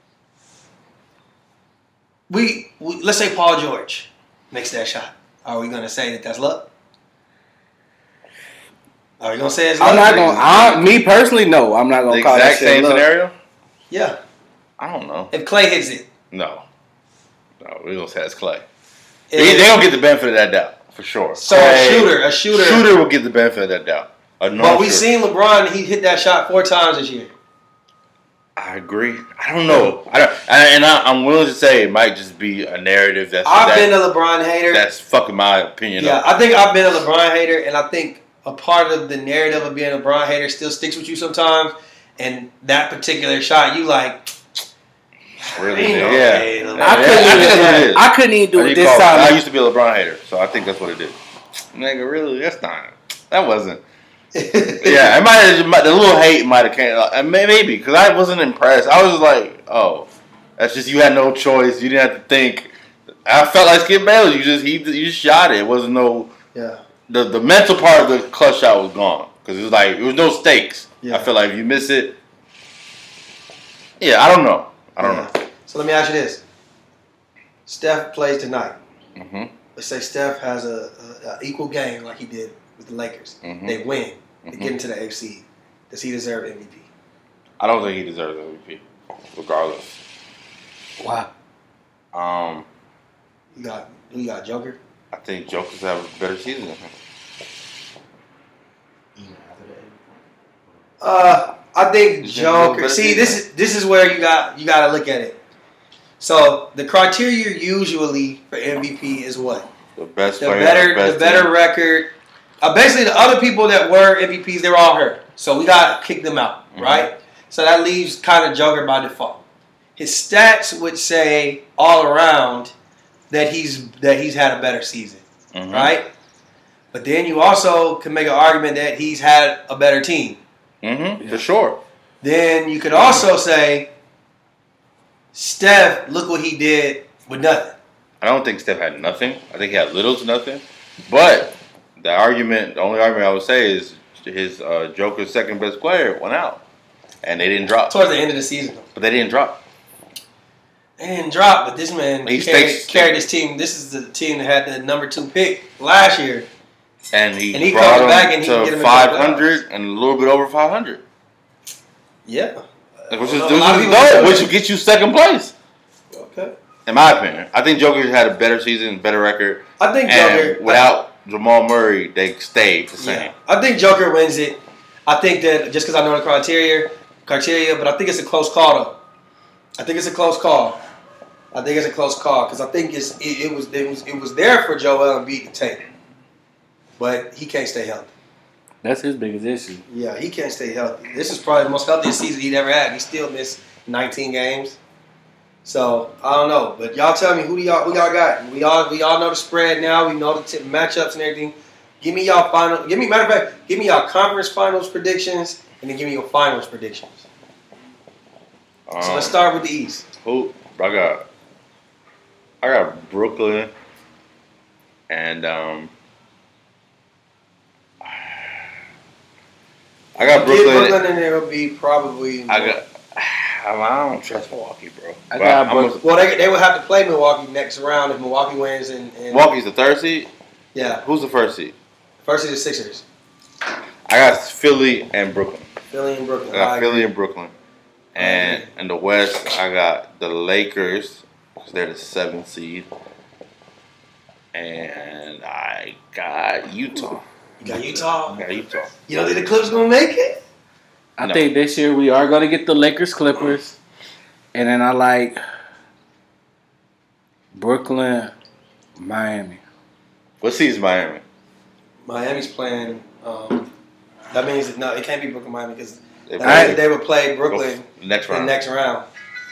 Let's say Paul George makes that shot. Are we gonna say that that's luck? Are we gonna say it's luck? I'm not gonna. Me personally, no. I'm not gonna call that shit same luck. scenario. Yeah. I don't know. If Clay hits it. No, we're gonna say it's Clay. They don't get the benefit of that doubt for sure. So a shooter will get the benefit of that doubt. But we've seen LeBron. He hit that shot 4 times this year. I agree. I don't know. I'm willing to say it might just be a narrative. I've been a LeBron hater. That's fucking my opinion. Yeah, I think I've been a LeBron hater, and I think a part of the narrative of being a LeBron hater still sticks with you sometimes. And that particular shot, you like. Really? I couldn't even do it this time. I used to be a LeBron hater, so I think that's what it did. Nigga, really? That wasn't. Yeah, the little hate might have came. Maybe because I wasn't impressed. I was like, oh, that's just you had no choice. You didn't have to think. I felt like Skip Bayless. You just shot it. It wasn't no. Yeah. The mental part of the clutch shot was gone because it was like it was no stakes. Yeah. I feel like if you miss it. Yeah, I don't know. So let me ask you this: Steph plays tonight. Mm-hmm. Let's say Steph has a equal game like he did with the Lakers. Mm-hmm. They win. They get into the AFC. Does he deserve MVP? I don't think he deserves MVP, regardless. Wow. You got Joker? I think Joker's have a better season than him. I think Joker. See, this is where you got to look at it. So the criteria usually for MVP is what? The best player, the better record. Basically, the other people that were MVPs, they were all hurt. So we got to kick them out, right? So that leaves kind of Joker by default. His stats would say all around that he's had a better season, right? But then you also can make an argument that he's had a better team. For sure. Then you could also say, Steph, look what he did with nothing. I don't think Steph had nothing. I think he had little to nothing. But the only argument I would say is his Joker's second best player went out. And they didn't drop. Towards the end of the season. But they didn't drop. They didn't drop, but this man carried this team. This is the team that had the number 2 pick last year. And he comes back and he can get to him 500 and a little bit over 500. Yeah. Which will get you second place. Okay. In my opinion, I think Joker had a better season, better record. I think Joker without Jamal Murray, they stayed the same. Yeah, I think Joker wins it. I think that just because I know the criteria, but I think it's a close call though. I think it's a close call because I think it was there for Joel Embiid to take, but he can't stay healthy. That's his biggest issue. Yeah, he can't stay healthy. This is probably the most healthiest season he'd ever had. He still missed 19 games. So I don't know, but y'all tell me who y'all got. We all know the spread now. We know the matchups and everything. Give me y'all give me y'all conference finals predictions, and then give me your finals predictions. So let's start with the East. Who I got Brooklyn, and I got Brooklyn. And it'll be probably. I don't trust Milwaukee, bro. Well, they will have to play Milwaukee next round if Milwaukee wins. And Milwaukee's the third seed? Yeah. Who's the first seed? First seed is Sixers. I got Philly and Brooklyn. I got Philly and Brooklyn. And in the West, I got the Lakers, because they're the 7th seed. And I got Utah. You got Utah? I got Utah. You don't think the Clippers going to make it? I think this year we are going to get the Lakers-Clippers. And then I like Brooklyn, Miami. What seed is Miami? Miami's playing. That means no, it can't be Brooklyn, Miami because they would play Brooklyn next round. The next round.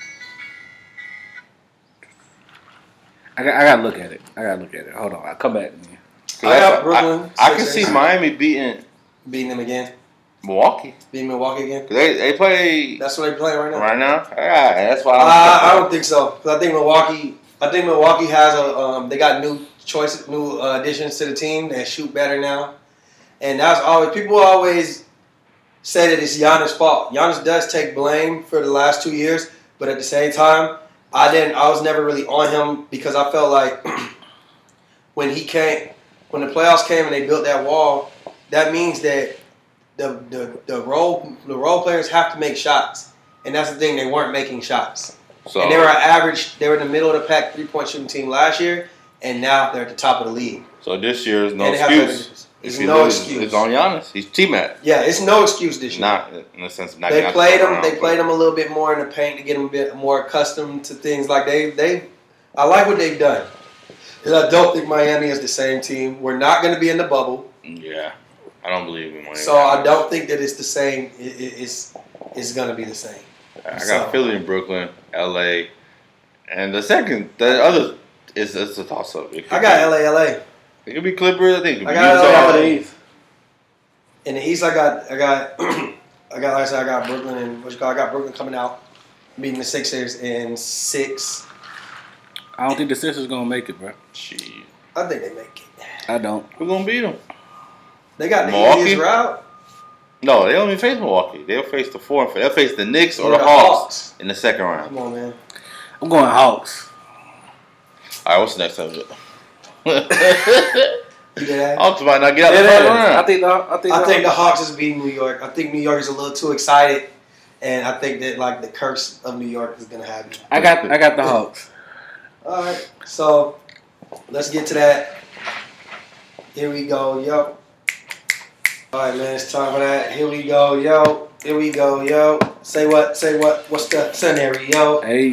I got to look at it. Hold on, I'll come back. I got Brooklyn. I can see Miami beating them again. Milwaukee. Beating Milwaukee again. They play. That's what they play right now. Right now, that's why. I don't think so. Because I think Milwaukee has they got new choices, new additions to the team that shoot better now, and that's always people always say that it's Giannis' fault. Giannis does take blame for the last 2 years, but at the same time, I was never really on him because I felt like when the playoffs came and they built that wall, that means that the role players have to make shots, and that's the thing. They weren't making shots, and they were average. They were in the middle of the pack 3-point shooting team last year, and now they're at the top of the league. So this year is no excuse. It's no excuse. It's on Giannis. He's T-Mac. Yeah, it's no excuse this year. Not in the sense of not. They played him. They played him a little bit more in the paint to get him a bit more accustomed to things. Like I like what they've done. Because I don't think Miami is the same team. We're not going to be in the bubble. Yeah, I don't believe in Miami. So I don't think that it's the same. It's going to be the same. I got Philly and Brooklyn, LA, and the other is a toss up. I got LA. It could be Clippers. I think it could be LA. In the East, I got like I said, I got Brooklyn and I got Brooklyn coming out, beating the Sixers in 6. I don't think the Sixers gonna make it, bro. Jeez. I think they make it. I don't. Who's gonna beat them? They got the easiest route. No, they don't even face Milwaukee. They'll face the 4 and 5. They'll face the Knicks or the Hawks in the second round. Come on, man. I'm going Hawks. All right, what's the next subject? Hawks might not get out the first round. I think the Hawks is beating New York. I think New York is a little too excited, and I think that like the curse of New York is gonna happen. I got the Hawks. All right, so let's get to that. Here we go, yo. All right, man, it's time for that. Here we go, yo. Say what? What's the scenario? Hey.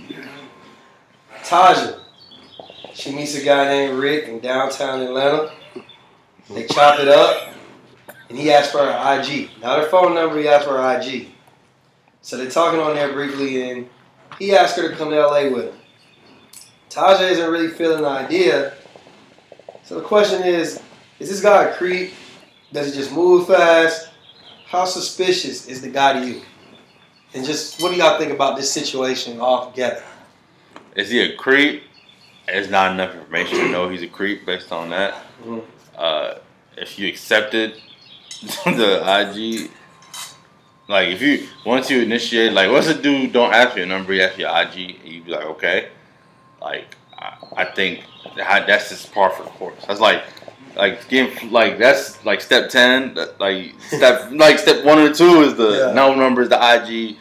Taja. She meets a guy named Rick in downtown Atlanta. They chop it up, and he asks for her IG. Not her phone number, he asks for her IG. So they're talking on there briefly, and he asked her to come to LA with him. Taja isn't really feeling the idea. So the question is this guy a creep? Does he just move fast? How suspicious is the guy to you? And just what do y'all think about this situation altogether? Is he a creep? There's not enough information to know he's a creep based on that. Mm-hmm. If you accepted the IG, like once you initiate, like once a dude don't ask for your number, he asks your IG, and you be like, okay. Like I think that's just par for the course. That's like getting that's like step 10. Like step 1 or 2 is the no number is the IG.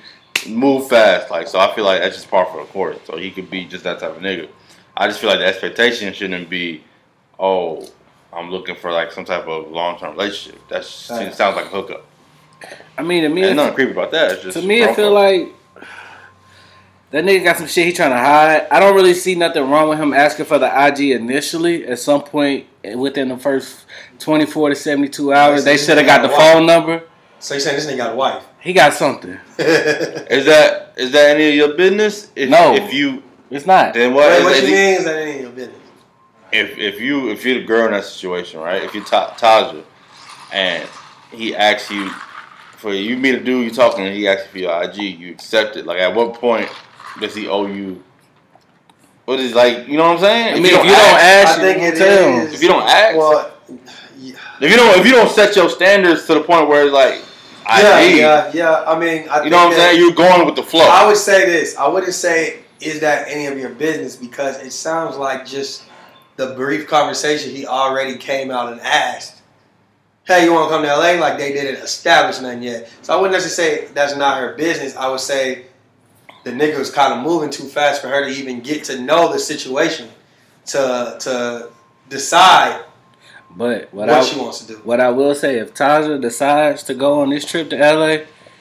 move fast. Like, so I feel like that's just par for the course. So he could be just that type of nigga. I just feel like the expectation shouldn't be, oh, I'm looking for like some type of long-term relationship. That sounds like a hookup. I mean, to me, there's nothing creepy about that. It's just to me, I feel like that nigga got some shit he trying to hide. I don't really see nothing wrong with him asking for the IG initially. At some point within the first 24 to 72 hours, they should have got the phone number. So you saying this nigga got a wife? He got something. Is that any of your business? No. If you, it's not. Then what? Wait, what you mean? Is that any of your business? If you're the girl in that situation, right? If you're Taja, and he asks you for you meet a dude you talking, and he asks you for your IG, you accept it. Like, at what point does he owe you? What is, like, you know what I'm saying? I mean, if you don't ask, I think it tell him. is. If you don't ask, well, yeah. if you don't set your standards to the point where it's like, yeah. I mean, you know what I'm saying? You're going with the flow. I would say this. I wouldn't say is that any of your business, because it sounds like just the brief conversation he already came out and asked, hey, you want to come to LA? Like, they didn't establish nothing yet. So I wouldn't necessarily say that's not her business. I would say the nigga was kind of moving too fast for her to even get to know the situation to decide what she wants to do. What I will say, if Taja decides to go on this trip to LA,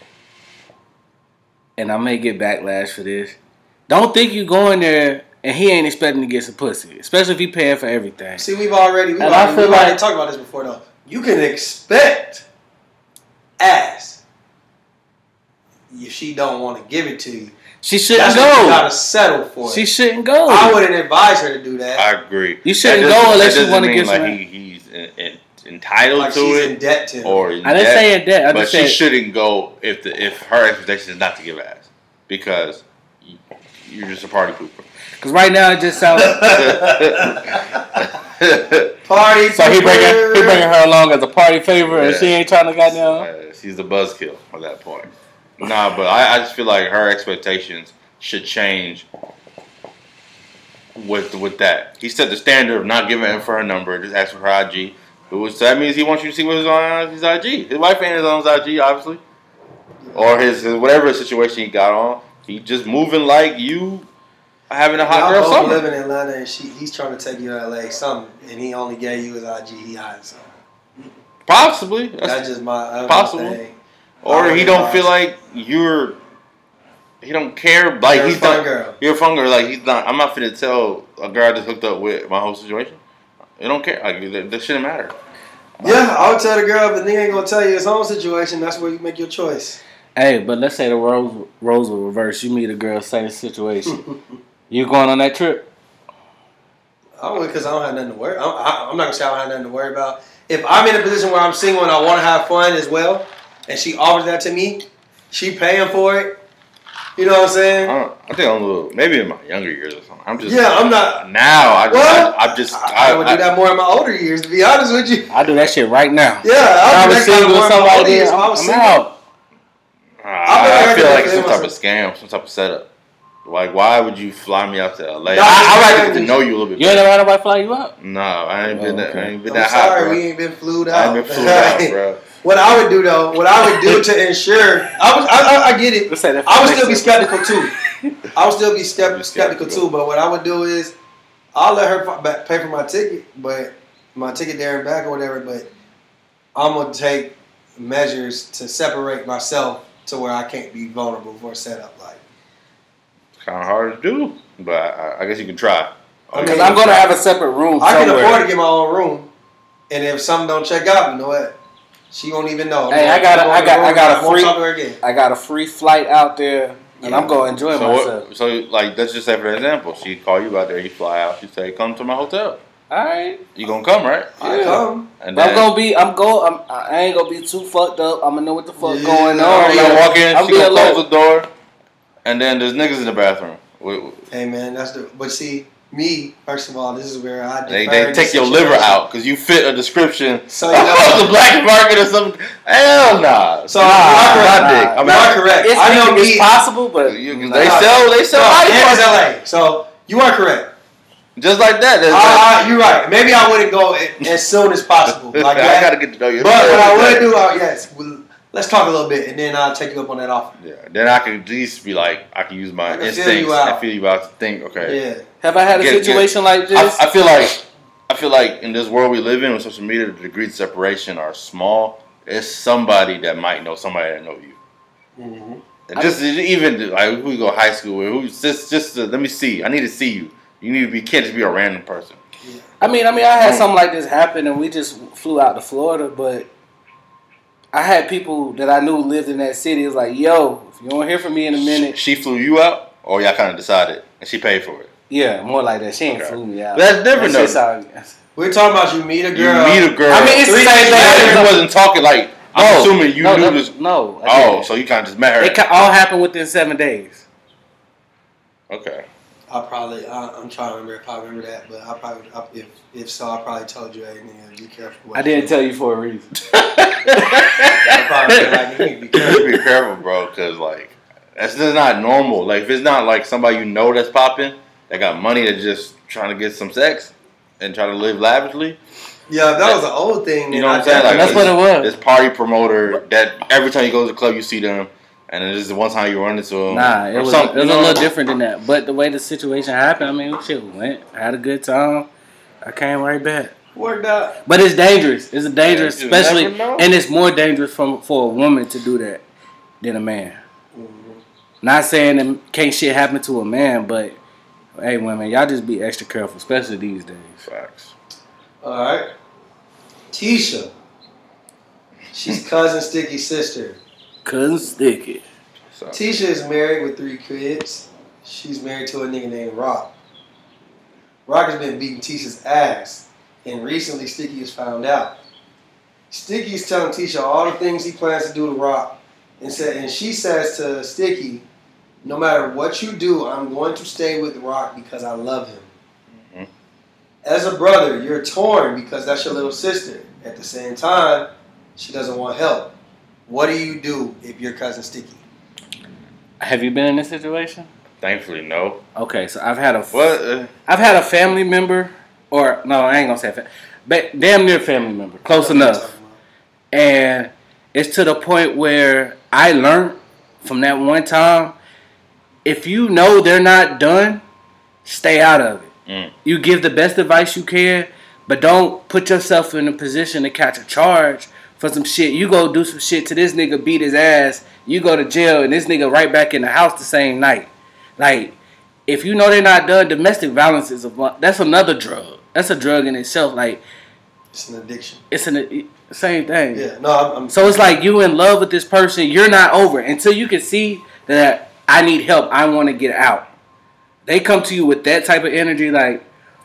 and I may get backlash for this, don't think you going there and he ain't expecting to get some pussy, especially if he paying for everything. See, we've already talked about this before, though. You can expect ass if she don't want to give it to you. She shouldn't That's go. What you gotta settle for. She shouldn't go. I wouldn't advise her to do that. I agree. You shouldn't go unless you want to get like some. he's entitled like to she's it. In debt to him. Or I didn't say in debt. But she shouldn't go if her expectation is not to give ass, because you're just a party pooper. Because right now it just sounds party. So he bringing her along as a party favor, and she ain't trying to goddamn. She's the buzzkill at that point. Nah, but I just feel like her expectations should change with that. He set the standard of not giving her number, just asking for her IG. So that means he wants you to see what's on his IG. His wife ain't on his IG, obviously, or his whatever situation he got on. He just moving like you having a hot girl summer. Y'all both live in Atlanta, and he's trying to take you to LA something, and he only gave you his IG. He hiding something. Possibly. That's just my possible. thing. Or he don't feel like he don't care. Like You're he's a fun not. Girl. You're a fun girl. Like, he's not. I'm not finna tell a girl I just hooked up with my whole situation. They don't care. Like, that shouldn't matter. Yeah, I would tell the girl, but the nigga ain't gonna tell you his own situation. That's where you make your choice. Hey, but let's say the roles will reverse. You meet a girl, same situation. You going on that trip? I would, because I don't have nothing to worry. I'm not gonna say I don't have nothing to worry about. If I'm in a position where I'm single and I want to have fun as well, and she offers that to me, she paying for it. You know what I'm saying? I think I'm a little, maybe in my younger years or something. I'm not. Now, I would do that more in my older years, to be honest with you. I do that shit right now. Yeah, I was single with somebody. I'm out. I feel like it's some type of scam, some type of setup. Like, why would you fly me out to LA? I'd like to know you a little bit. You ain't never had nobody fly you out? No, I ain't been that. I ain't been that hot, bro. We ain't been flued out. I ain't been flued out, bro. What I would do though, to ensure, I get it. I would still be skeptical too. I would still be skeptical too. But what I would do is, I'll let her pay for my ticket, but my ticket there and back or whatever. But I'm gonna take measures to separate myself to where I can't be vulnerable for a setup. Like, it's kind of hard to do, but I guess you can try. Because I'm gonna have a separate room. I can afford to get my own room, and if something don't check out, you know what? She won't even know. Hey, I got a free flight out there, and I'm gonna enjoy myself. So, like, let's just say for example, she call you out there, you fly out, she say, "Come to my hotel." All right, you gonna come, right? I come. And then, I ain't gonna be too fucked up. I'm gonna know what the fuck going on. You gonna walk in, she gonna close the door, and then there's niggas in the bathroom. Hey man, but see. Me, first of all, this is where I they take your liver out because you fit a description. So you know, the black market or something. Hell nah. So you are correct. I know it's possible, but they sell in LA. So you are correct. Just like that. You're right. Maybe I wouldn't go as soon as possible. Like I gotta get to know you. But what I would do, yes, let's talk a little bit, and then I'll take you up on that offer. Yeah, then I can at least be like, I can use my instincts and feel you out to think, okay. Yeah. Have I had a situation like this? I feel like in this world we live in with social media, the degrees of separation are small. It's somebody that might know somebody that know you. Mm-hmm. And just even like we go high school with, who's just let me see. I need to see you. You can't just be a random person. Yeah. I mean, I had something like this happen, and we just flew out to Florida, but I had people that I knew lived in that city. It was like, yo, if you don't hear from me in a minute. She flew you out, or y'all kind of decided, and she paid for it? Yeah, more like that. She ain't flew me out. That's different, though. We're talking about you meet a girl. I mean, it's the same thing. You wasn't talking like, I'm assuming you knew this. No. So you kind of just met her. It all happened within 7 days. Okay. I'm trying to remember if I remember that, but if so, I probably told you, hey, nigga, be careful. I didn't tell you for a reason. I probably feel like you need to be careful, bro, because like that's just not normal. Like if it's not like somebody you know that's popping, that got money that's just trying to get some sex and try to live lavishly. Yeah, that was an old thing. You know what I'm saying? Like, that's what it was. This party promoter that every time you go to the club you see them. And then this is the one time you run into them. Nah, it was a little different than that. But the way the situation happened, I mean, shit went. I had a good time. I came right back. Worked out. But it's dangerous. It's dangerous, especially, and it's more dangerous for a woman to do that than a man. Mm-hmm. Not saying that can't shit happen to a man, but hey, women, y'all just be extra careful, especially these days. Facts. All right. Tisha. She's cousin Sticky's sister. Cousin Sticky. So. Tisha is married with 3 kids. She's married to a nigga named Rock. Rock has been beating Tisha's ass, and recently Sticky has found out. Sticky is telling Tisha all the things he plans to do to Rock, and she says to Sticky, no matter what you do, I'm going to stay with Rock because I love him. Mm-hmm. As a brother, you're torn because that's your little sister. At the same time, she doesn't want help. What do you do if you're cousin Sticky? Have you been in this situation? Thankfully, no. Okay, so I've had a family member, or no, I ain't gonna say family, but damn near family member, close enough. And it's to the point where I learned from that one time, if you know they're not done, stay out of it. Mm. You give the best advice you can, but don't put yourself in a position to catch a charge for some shit. You go do some shit to this nigga, beat his ass, you go to jail, and this nigga right back in the house the same night. Like, if you know they're not done, domestic violence that's another drug. That's a drug in itself. Like, it's an addiction. It's same thing. Yeah, no, so it's like you in love with this person, you're not over it. Until you can see that I need help, I want to get out. They come to you with that type of energy, like,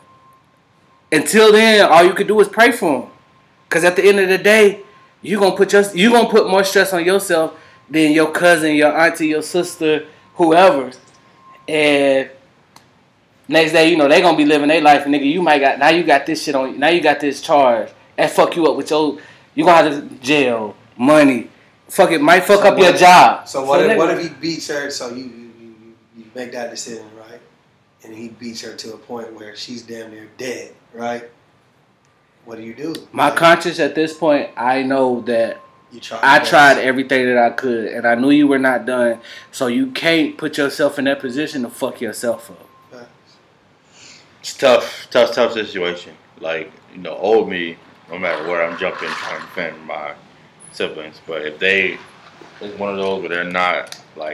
until then, all you can do is pray for them. Because at the end of the day, you're gonna put more stress on yourself than your cousin, your auntie, your sister, whoever. And next day, they gonna be living their life, and nigga, you got this shit on you. Now you got this charge. That fuck you up with you gonna have to jail, money. Might fuck up your job. So what if he beats her? So you make that decision, right? And he beats her to a point where she's damn near dead, right? What do you do? My conscience at this point, I know that I tried everything that I could, and I knew you were not done. So you can't put yourself in that position to fuck yourself up. It's tough situation. Like, old me, no matter where I'm jumping, trying to defend my siblings. But if it's one of those where they're not like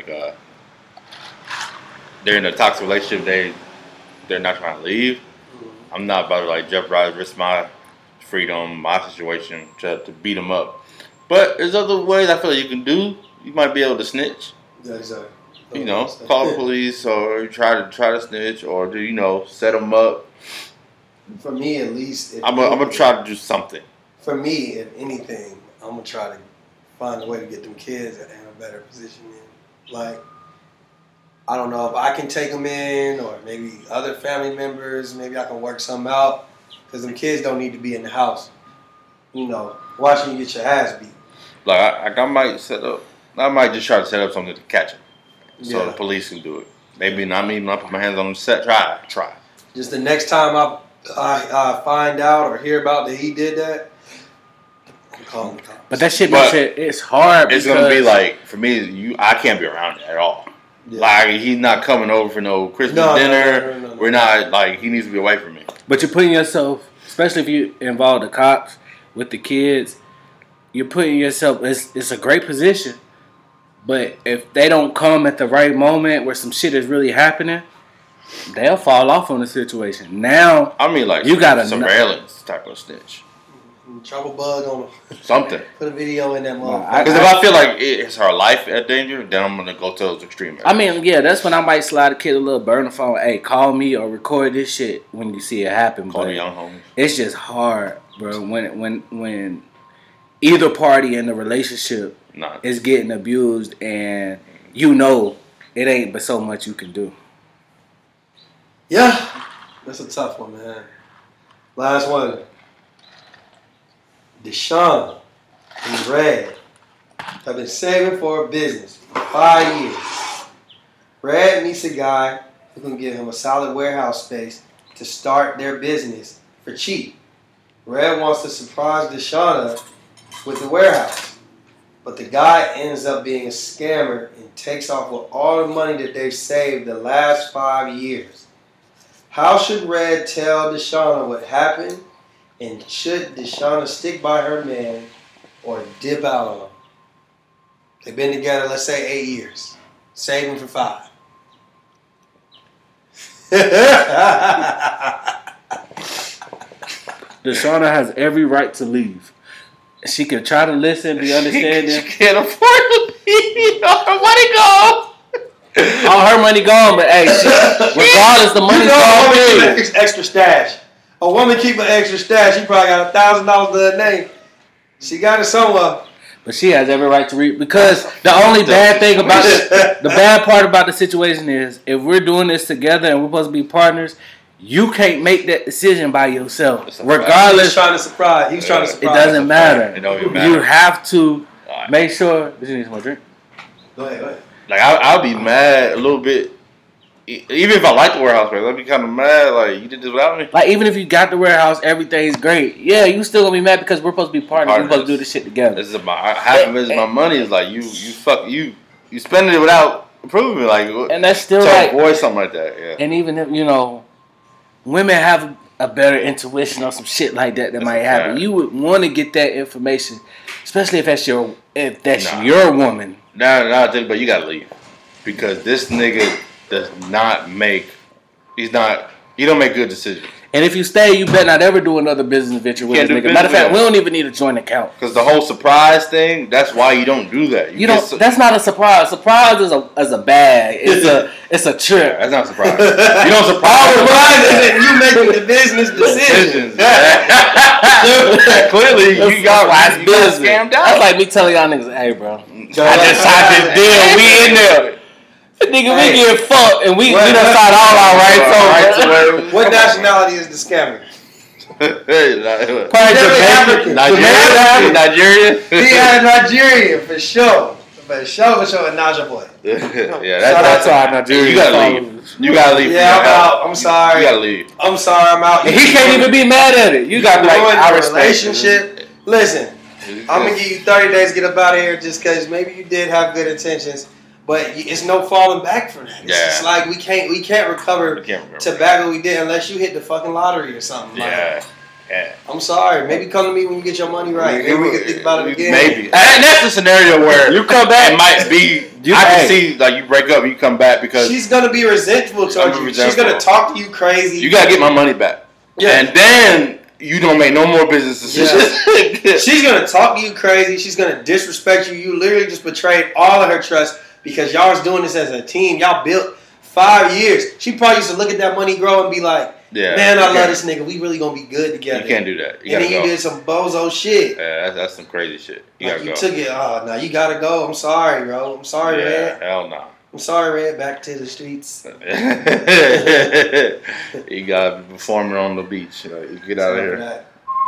they're in a toxic relationship, they're not trying to leave. I'm not about to like jeopardize, risk my freedom, my situation to beat them up. But there's other ways I feel like you can do. You might be able to snitch. Exactly. Call the police or try to snitch or do set them up. For me, at least, I'm gonna try to do something. For me, if anything, I'm gonna try to find a way to get them kids in a better position. Like, I don't know if I can take them in or maybe other family members. Maybe I can work something out. Because them kids don't need to be in the house, watching you get your ass beat. Like, I might just try to set up something to catch him. So the police can do it. Maybe not me, when I put my hands on him, try. Just the next time I find out or hear about that he did that, But that shit makes it's hard. It's gonna be like for me. I can't be around it at all. Yeah. Like he's not coming over for no Christmas dinner. No. We're not like he needs to be away from me. But you're putting yourself, especially if you involve the cops with the kids, you're putting yourself. It's a great position, but if they don't come at the right moment where some shit is really happening, they'll fall off on the situation. Now, I mean, like you got a surveillance type of snitch. Trouble bug on something. Put a video in that motherfucker. Because if I feel like it's her life at danger, then I'm gonna go to those extreme areas. I mean, yeah, that's when I might slide a kid a little burner phone. Hey, call me or record this shit when you see it happen. Call the young homies. It's just hard, bro. When either party in the relationship is getting abused, and you know it ain't but so much you can do. Yeah, that's a tough one, man. Last one. Deshauna and Red have been saving for a business for 5 years. Red meets a guy who can give him a solid warehouse space to start their business for cheap. Red wants to surprise Deshauna with the warehouse, but the guy ends up being a scammer and takes off with all the money that they've saved the last 5 years. How should Red tell Deshauna what happened? And should Deshauna stick by her man or dip out on him? They've been together, let's say, 8 years. Save him for 5. Deshauna has every right to leave. She can try to listen, be understanding. She can't afford to leave. All her money gone. All her money gone, but hey, regardless, the money's gone. Extra stash. A woman keep an extra stash. She probably got $1,000 to her name. She got it somewhere. But she has every right to read because the only bad thing about it, the bad part about the situation is if we're doing this together and we're supposed to be partners, you can't make that decision by yourself. Regardless, he's trying to surprise. He's trying to surprise. It doesn't matter. It don't even matter. You have to make sure. Did you need some more drink? Go ahead. Like I'll be mad a little bit. Even if I like the warehouse space, I'd be kind of mad. Like you did this without me. Like even if you got the warehouse, everything's great. Yeah, you still gonna be mad because we're supposed to be partners. We're supposed to do this shit together. This is half of it is my money. Is like you spending it without approving me. Like and that's still to like avoid something like that. Yeah. And even if women have a better intuition on some shit like that might happen. Bad. You would want to get that information, especially if that's your woman. But you gotta leave because this nigga does not make. He don't make good decisions. And if you stay, you better not ever do another business venture with this nigga. Matter of fact, we don't even need a joint account. Because the whole surprise thing, that's why you don't do that. That's not a surprise. Surprise is a bag. It's a trip. Yeah, that's not a surprise. You don't surprise. Surprise is you making the business decisions. Clearly, you got scammed out. That's like me telling y'all niggas, hey, bro, I just signed this deal. We in there. Nigga, we get fucked and we done signed all our rights over. What nationality is the scammer? Probably Nigerian. He had Nigerian for sure. For sure, a Naja boy. Yeah, that's our Nigerian. You gotta leave. Yeah, I'm out. I'm sorry. You gotta leave. I'm sorry. I'm out. And he can't even be mad at it. You got like our relationship. Listen, I'm gonna give you 30 days to get up out of here just because maybe you did have good intentions. But it's no falling back from that. It's just like we can't recover tobacco we did unless you hit the fucking lottery or something. Yeah. I'm sorry. Maybe come to me when you get your money right. Maybe we can think about it again. Maybe. And that's the scenario where you come back. It might be. I can see like you break up and you come back because she's gonna be resentful towards you. She's gonna talk to you crazy. You gotta get my money back. Yeah. And then you don't make no more business decisions. Yeah. She's gonna talk to you crazy. She's gonna disrespect you. You literally just betrayed all of her trust. Because y'all was doing this as a team. Y'all built 5 years. She probably used to look at that money grow and be like, man, I love this nigga. We really going to be good together. You can't do that. And then you did some bozo shit. Yeah, that's some crazy shit. You got to go. You took it. Oh, now you got to go. I'm sorry, bro. I'm sorry, Red. Hell no. I'm sorry, Red. Back to the streets. You got to be performing on the beach. You get out of here.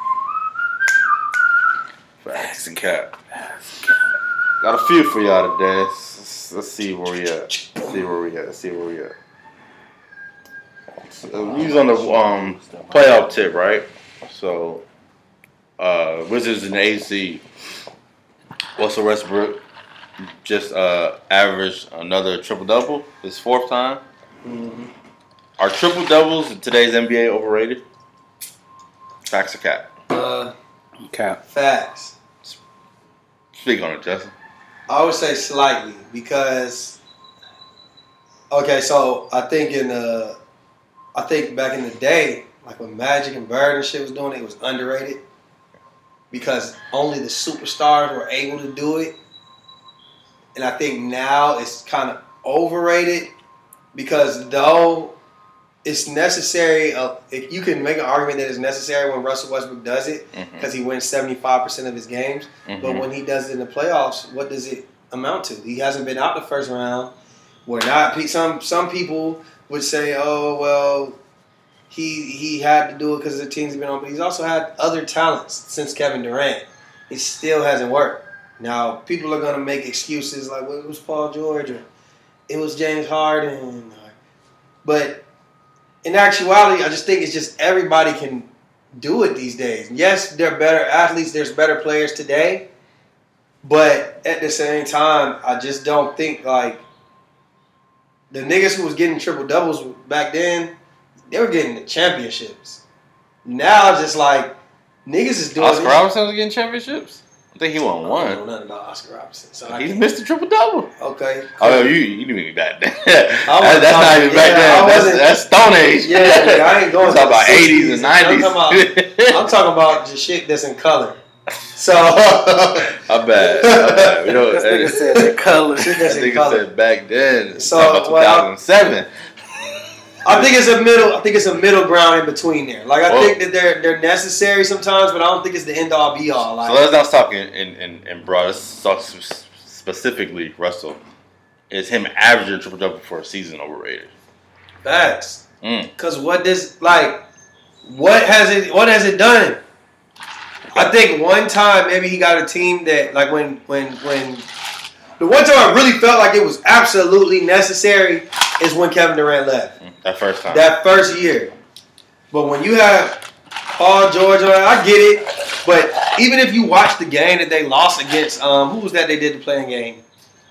Facts and cap. Got a few for y'all today. Let's see where we at. So, he's on the playoff tip, right? So Wizards in the 8th seed. Russell Westbrook just averaged another triple-double. His 4th time. Mm-hmm. Are triple-doubles in today's NBA overrated? Facts or cap? Cap. Facts. Speak on it, Justin. I would say slightly because, okay, so I think back in the day, like when Magic and Bird and shit was doing it was underrated because only the superstars were able to do it. And I think now it's kind of overrated because though it's necessary, if you can make an argument that it's necessary when Russell Westbrook does it because he wins 75% of his games. Mm-hmm. But when he does it in the playoffs, what does it amount to? He hasn't been out the first round. We're not. Some people would say, oh, well, he had to do it because the team's been on. But he's also had other talents since Kevin Durant. It still hasn't worked. Now, people are going to make excuses like, well, it was Paul George or it was James Harden. But in actuality, I just think it's just everybody can do it these days. Yes, they're better athletes. There's better players today. But at the same time, I just don't think like the niggas who was getting triple-doubles back then, they were getting the championships. Now it's just like niggas is doing Oscar Robertson was getting championships? I think he won one. I don't know nothing about Oscar Robertson. So he's missed a triple-double. Okay. Cool. Oh, you didn't mean back then. That's not even back then. That's Stone Age. Yeah, I ain't going talking about 80s and 90s. I'm talking about the shit that's in color. So I'm bad. You know, this nigga said the color. Shit that's in nigga color. said back then. So about 2007. I think it's a middle ground in between there. Like I think that they're necessary sometimes, but I don't think it's the end all be all. Like, so let's not talk in broad. Let's talk specifically Russell. Is him averaging triple double for a season overrated? Facts. Because what has it done? I think one time maybe he got a team that like when the one time I really felt like it was absolutely necessary is when Kevin Durant left. That first time. That first year. But when you have Paul George, I get it. But even if you watch the game that they lost against, who was that they did the playing game?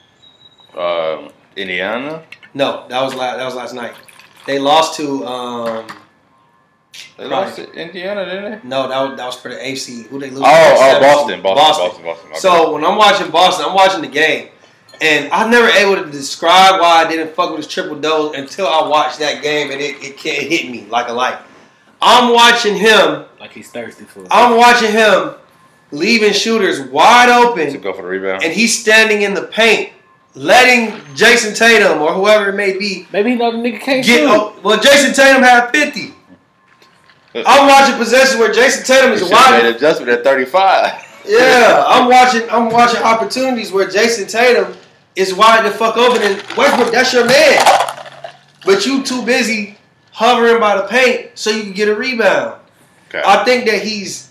Indiana? No, that was last night. They lost to. They lost to Indiana, didn't they? No, that was for the AFC. Who they lose? Boston. So when I'm watching Boston, I'm watching the game. And I'm never able to describe why I didn't fuck with his triple-double until I watched that game and it hit me like a light. I'm watching him. Like he's thirsty for it. I'm watching him leaving shooters wide open. To go for the rebound. And he's standing in the paint, letting Jason Tatum or whoever it may be. Maybe the nigga can't shoot. Well, Jason Tatum had 50. I'm watching possessions where Jason Tatum is wide. Made adjustment at 35. Yeah, I'm watching opportunities where Jason Tatum is wide the fuck open, and Westbrook, that's your man. But you too busy hovering by the paint so you can get a rebound. Okay. I think that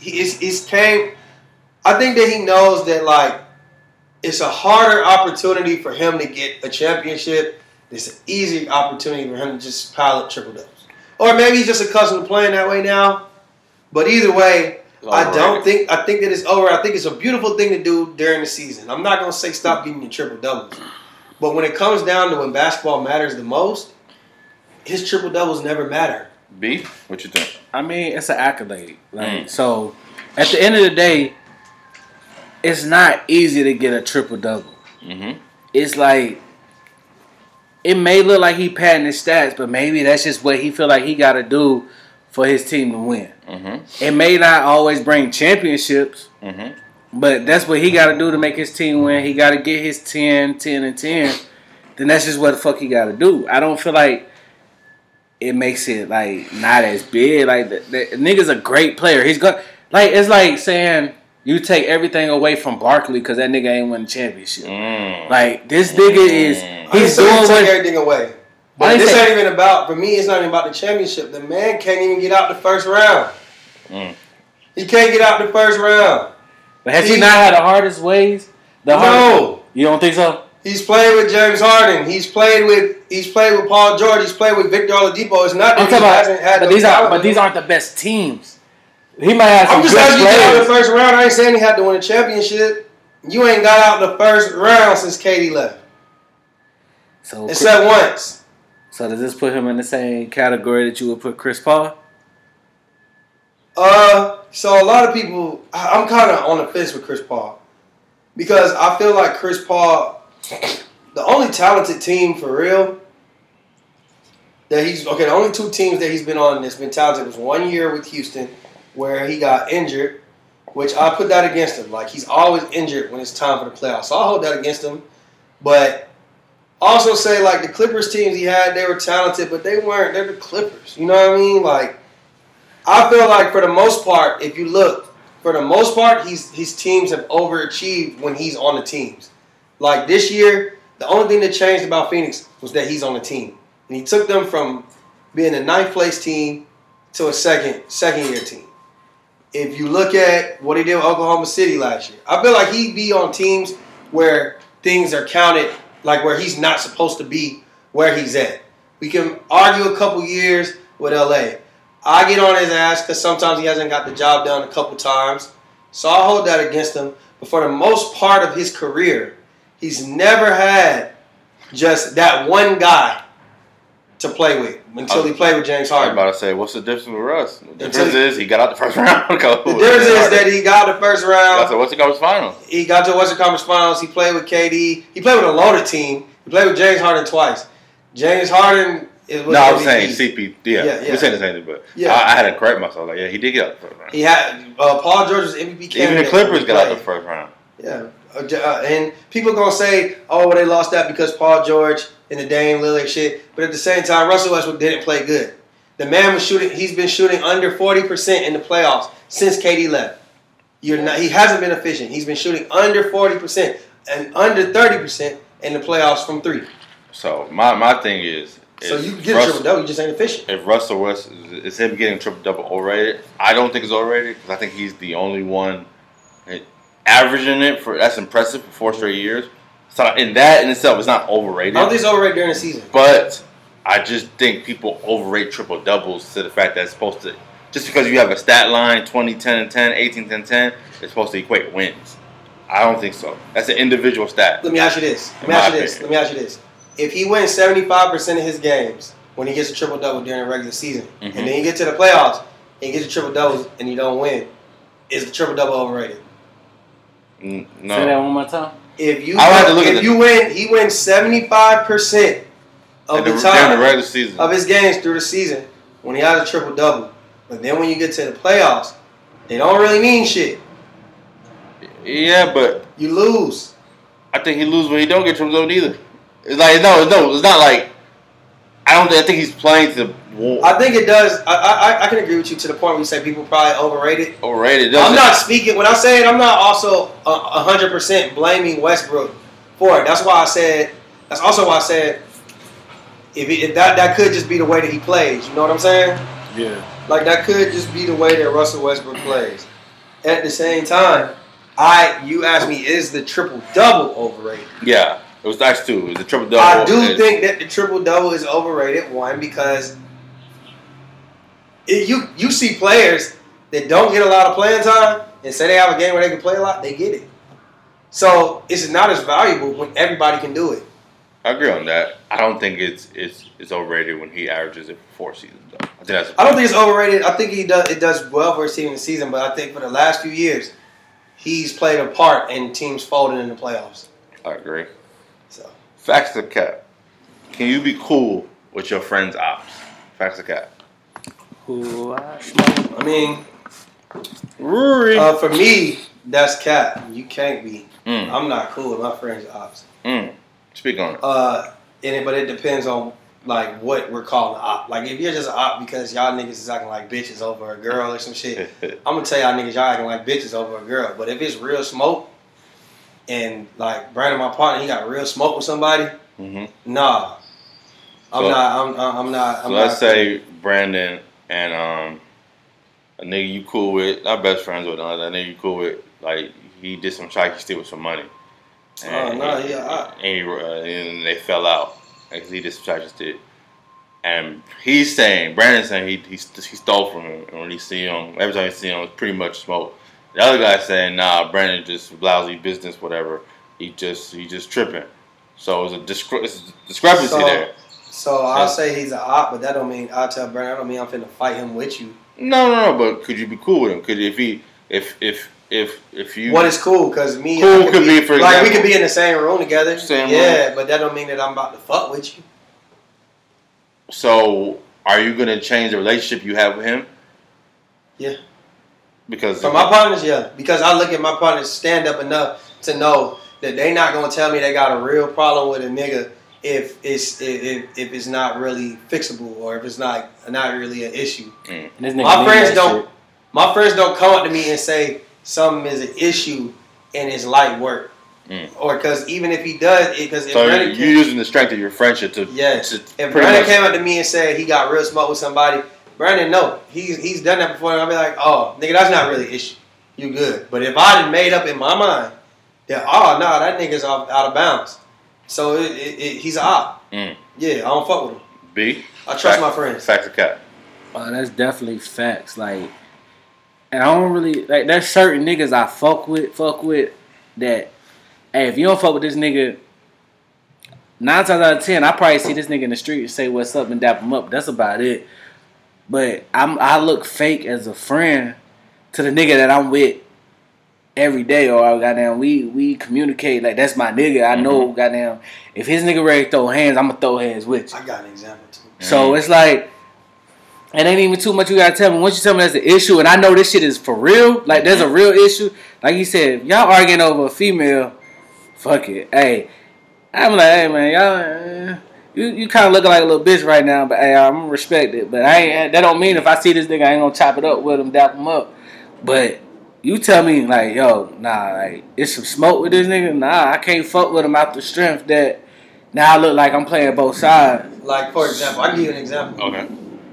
I think that he knows that like it's a harder opportunity for him to get a championship. It's an easy opportunity for him to just pile up triple doubles. Or maybe he's just accustomed to playing that way now. But either way, I think that it's over. I think it's a beautiful thing to do during the season. I'm not going to say stop getting your triple-doubles. But when it comes down to when basketball matters the most, his triple-doubles never matter. B, what you think? I mean, it's an accolade. So, at the end of the day, it's not easy to get a triple-double. Mm-hmm. It's like, it may look like he padding his stats, but maybe that's just what he feel like he got to do for his team to win. Mm-hmm. It may not always bring championships, but that's what he got to do to make his team win. He got to get his 10, 10, and 10. Then that's just what the fuck he got to do. I don't feel like it makes it like not as big. Like the nigga's a great player. He's got like it's like saying you take everything away from Barkley because that nigga ain't won the championship. Like this nigga is he's doing everything away. But this ain't even about, for me, it's not even about the championship. The man can't even get out the first round. He can't get out the first round. But has he not had the hardest ways? No. You don't think so? He's played with James Harden. He's played with Paul George. He's played with Victor Oladipo. It's not that he hasn't had but these aren't the best teams. He might have some I'm just saying you got out in the first round. I ain't saying he had to win a championship. You ain't got out in the first round since KD left. So except once. So does this put him in the same category that you would put Chris Paul? So a lot of people, I'm kind of on the fence with Chris Paul because I feel like Chris Paul, the only talented team for real that the only two teams that he's been on that's been talented was 1 year with Houston where he got injured, which I put that against him. Like he's always injured when it's time for the playoffs, so I'll hold that against him. But also say like the Clippers teams he had, they were talented, but they weren't. They're the Clippers. You know what I mean? Like. I feel like for the most part, if you look, for the most part, his teams have overachieved when he's on the teams. Like this year, the only thing that changed about Phoenix was that he's on the team. And he took them from being a 9th place team to a second year team. If you look at what he did with Oklahoma City last year, I feel like he'd be on teams where things are counted, like where he's not supposed to be where he's at. We can argue a couple years with LA. I get on his ass because sometimes he hasn't got the job done a couple times. So I'll hold that against him. But for the most part of his career, he's never had just that one guy to play with until he played with James Harden. I was about to say, what's the difference with Russ? The difference is he got out the first round. The difference is that he got the first round. What's the Conference Finals? He got to the Western Conference Finals. He played with KD. He played with a loaded team. He played with James Harden twice. James Harden... I was saying CP. Yeah. We're saying the same thing, but I had to correct myself. Like, he did get out the first round. He had Paul George was MVP candidate. Even the Clippers got out the first round. Yeah, and people are gonna say, "Oh, well, they lost that because Paul George and the Dame Lillard shit." But at the same time, Russell Westbrook didn't play good. The man was shooting. He's been shooting under 40% in the playoffs since KD left. He hasn't been efficient. He's been shooting under 40% and under 30% in the playoffs from three. So my thing is. So you can get a triple-double, you just ain't efficient. If Russell Westbrook is him getting a triple-double overrated, I don't think it's overrated because I think he's the only one averaging it. That's impressive for 4 straight years. So in that in itself, it's not overrated. I don't think it's overrated during the season. But I just think people overrate triple-doubles to the fact that it's supposed to, just because you have a stat line, 20, 10, and 10, 18, 10, 10, it's supposed to equate wins. I don't think so. That's an individual stat. Let me ask you this. Let me ask you this. If he wins 75% of his games when he gets a triple-double during the regular season, and then you get to the playoffs and he gets a triple-double and you don't win, is the triple-double overrated? No. Say that one more time. If you win, he wins 75% of the time during the regular season of his games through the season when he has a triple-double. But then when you get to the playoffs, they don't really mean shit. Yeah, but you lose. I think he loses when he don't get triple-double either. It's like no, it's not like I think he's playing to. I think it does. I can agree with you to the point where you say people probably overrate it. I'm not speaking when I say it. I'm not also 100% blaming Westbrook for it. That's why I said. That's also why I said if that could just be the way that he plays. You know what I'm saying? Yeah. Like that could just be the way that Russell Westbrook plays. At the same time, you asked me, is the triple-double overrated? Yeah. It was nice too. It was a triple-double. I do think that the triple-double is overrated. One, because you see players that don't get a lot of playing time and say they have a game where they can play a lot, they get it. So it's not as valuable when everybody can do it. I agree on that. I don't think it's overrated when he averages it for 4 seasons though. I don't think it's overrated. I think it does well for his team in the season, but I think for the last few years, he's played a part in teams folding in the playoffs. I agree. So facts or cap? Can you be cool with your friend's ops? Facts or cap? I mean, Rory. For me, that's cap. You can't be. I'm not cool with my friend's ops. Speak on it. But it depends on like what we're calling op. Like if you're just an op because y'all niggas is acting like bitches over a girl or some shit, I'm gonna tell y'all niggas y'all acting like bitches over a girl. But if it's real smoke, and like Brandon, my partner, he got real smoke with somebody, nah. I'm not. Let's say Brandon and a nigga you cool with, not best friends with, that nigga you cool with, like he did some shit, he steal with some money. And, and they fell out. Like he did some shit, And Brandon's saying he stole from him, and when he see him, every time he see him, it's pretty much smoke. The other guy's saying, nah, Brandon just lousy business, whatever. He just tripping. So it's a discrepancy there. So I'll say he's an op, but that don't mean I'll tell Brandon. I don't mean I'm finna fight him with you. No. But could you be cool with him? Could if you? What is cool? Because me, cool could be for example, like we could be in the same room together. Yeah, but that don't mean that I'm about to fuck with you. So are you gonna change the relationship you have with him? Yeah. Because for my partners, yeah. Because I look at my partners stand up enough to know that they not gonna tell me they got a real problem with a nigga if it's not really fixable or if it's not really an issue. My friends don't come up to me and say something is an issue and it's light work. Or because even if he does, because so you're using the strength of your friendship to if Brandon came up to me and said he got real smoke with somebody, Brandon, no, he's done that before, and I'll be like, oh, nigga, that's not really an issue. You good. But if I done made up in my mind that, oh, no, that nigga's out of bounds. So he's an op. Yeah, I don't fuck with him. B? I trust my friends. Facts or cap? That's definitely facts. Like, and I don't really, like, there's certain niggas I fuck with that, hey, if you don't fuck with this nigga, 9 times out of 10, I probably see this nigga in the street and say what's up and dap him up. That's about it. But I look fake as a friend to the nigga that I'm with every day, or goddamn we communicate like that's my nigga. I know goddamn if his nigga ready to throw hands, I'm gonna throw hands with you. I got an example too. So it's like it ain't even too much you gotta tell me. Once you tell me there's an issue, and I know this shit is for real, like there's a real issue. Like you said, if y'all arguing over a female, fuck it. Hey, I'm like, hey man, y'all. You kind of looking like a little bitch right now, but hey, I'm gonna respect it. But that don't mean if I see this nigga, I ain't gonna chop it up with him, dap him up. But you tell me like, yo, nah, like it's some smoke with this nigga. Nah, I can't fuck with him out the strength that now I look like I'm playing both sides. Like for example, I can give you an example. Okay.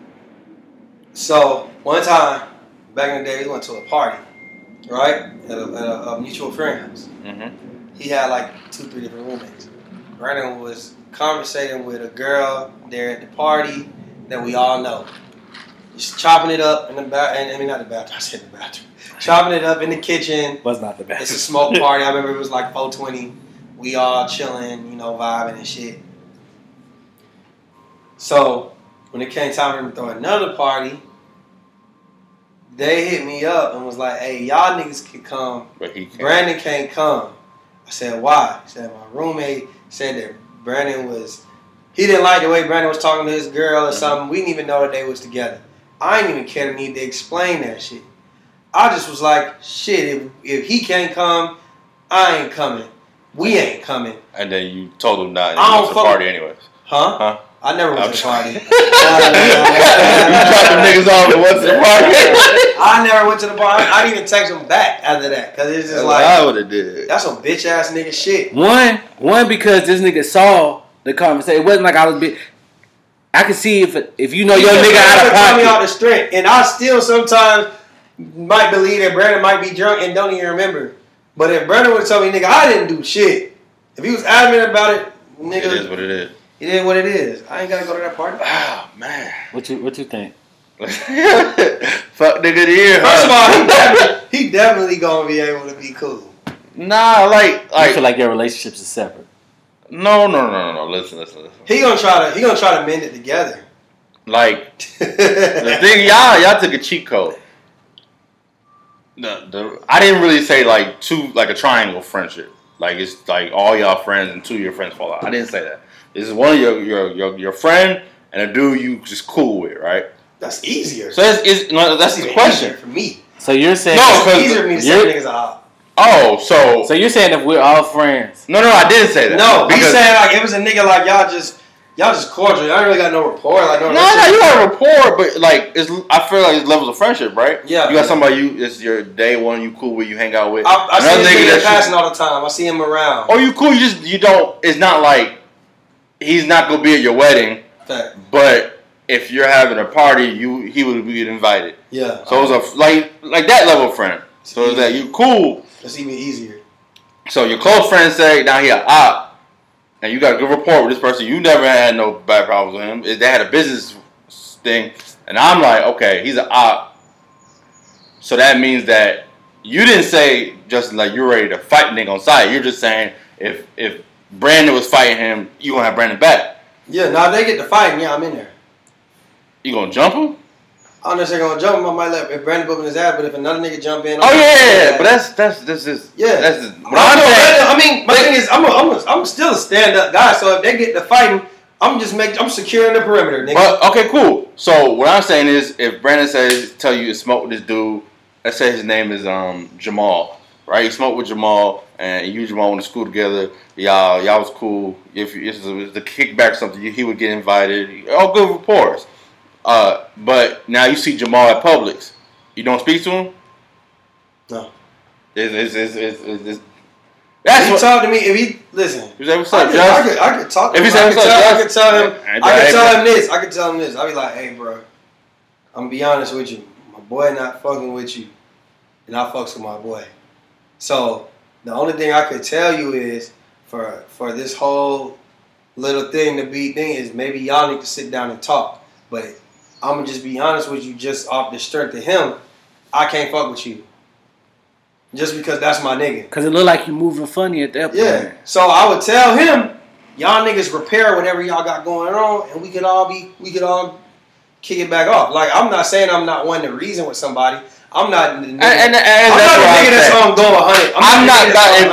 So one time back in the day, we went to a party, right, at a mutual friend house. He had like 2-3 different roommates. Brandon was conversating with a girl there at the party that we all know. Just chopping it up in the bathroom. I mean, not the bathroom. I said the bathroom. Chopping it up in the kitchen. Was not the bathroom. It's a smoke party. I remember it was like 4:20. We all chilling, vibing and shit. So when it came time for him to throw another party, they hit me up and was like, "Hey, y'all niggas can come, but he can't. Brandon can't come." I said, "Why?" He said, "My roommate said that Brandon he didn't like the way Brandon was talking to his girl or something. We didn't even know that they was together. I didn't even care to need to explain that shit. I just was like, shit, if he can't come, I ain't coming. We ain't coming." And then you told him not. I don't fuck party anyways. Huh? I never went to the party. You dropped them niggas off and went to the party. I never went to the party. I didn't even text them back after that because it's just like I would have did. That's some bitch ass nigga shit. One because this nigga saw the conversation. It wasn't like I was I could see if you know your nigga out of pocket. Tell me out the strength, and I still sometimes might believe that Brandon might be drunk and don't even remember. But if Brandon would tell me, nigga, I didn't do shit. If he was adamant about it, nigga, it is what it is. It is what it is. I ain't gotta go to that party. Oh man, what you think? Fuck nigga here. First of all, he definitely gonna be able to be cool. Nah, like I feel like your relationships are separate. No. Listen. He gonna try to mend it together. Like the thing, y'all took a cheat code. I didn't really say like a triangle friendship. Like it's like all y'all friends and 2 of your friends fall out. I didn't say that. This is one of your friend and a dude you just cool with, right? That's easier. So that's the question for me. So you're saying it's easier for me to say niggas are. Oh, so you're saying if we're all friends? No, I didn't say that. No, I'm saying like if it was a nigga like y'all just cordial. Y'all ain't really got no rapport. Like no, you got rapport, but like I feel like it's levels of friendship, right? Yeah. You got somebody it's your day one you cool with, you hang out with. I see this nigga passing all the time. I see him around. Oh, you cool? You don't. It's not like he's not gonna be at your wedding. Fact. But if you're having a party, he would be invited. Yeah. So it's like that level of friend. So it's that you cool. It's even easier. So your close friends say, now he a op. and you got a good rapport with this person, you never had no bad problems with him. They had a business thing, and I'm like, okay, he's an op. So that means that you didn't say, Justin, like you're ready to fight nigga on site. You're just saying if Brandon was fighting him, you gonna have Brandon back. Yeah, now if they get to fighting, yeah, I'm in there. You gonna jump him? I don't necessarily gonna jump him. I might let if Brandon whooping his ass, but if another nigga jump in, but that's just yeah. That's just, I mean, my thing is, I'm still a stand up guy. So if they get to fighting, I'm securing the perimeter, nigga. But okay, cool. So what I'm saying is, if Brandon tell you to smoke with this dude, let's say his name is Jamal, right? You smoke with Jamal, and you and Jamal went to school together. Y'all was cool. If it was the kickback or something, he would get invited. All good rapports. But now you see Jamal at Publix. You don't speak to him? No. That's he talk to me. If he listen, you say, what's up, I could talk to him. I could tell him this. I could tell him this. I'll be like, hey, bro, I'm gonna be honest with you. My boy not fucking with you, and I fucks with my boy. So the only thing I could tell you is for this whole little thing to be thing is maybe y'all need to sit down and talk. But I'm gonna just be honest with you, just off the strength of him, I can't fuck with you. Just because that's my nigga. Cause it look like you moving funny at that point. Yeah. So I would tell him, y'all niggas repair whatever y'all got going on, and we could all kick it back off. Like I'm not saying I'm not one to reason with somebody. I'm not. I'm not a nigga that's gonna go 100. I'm not.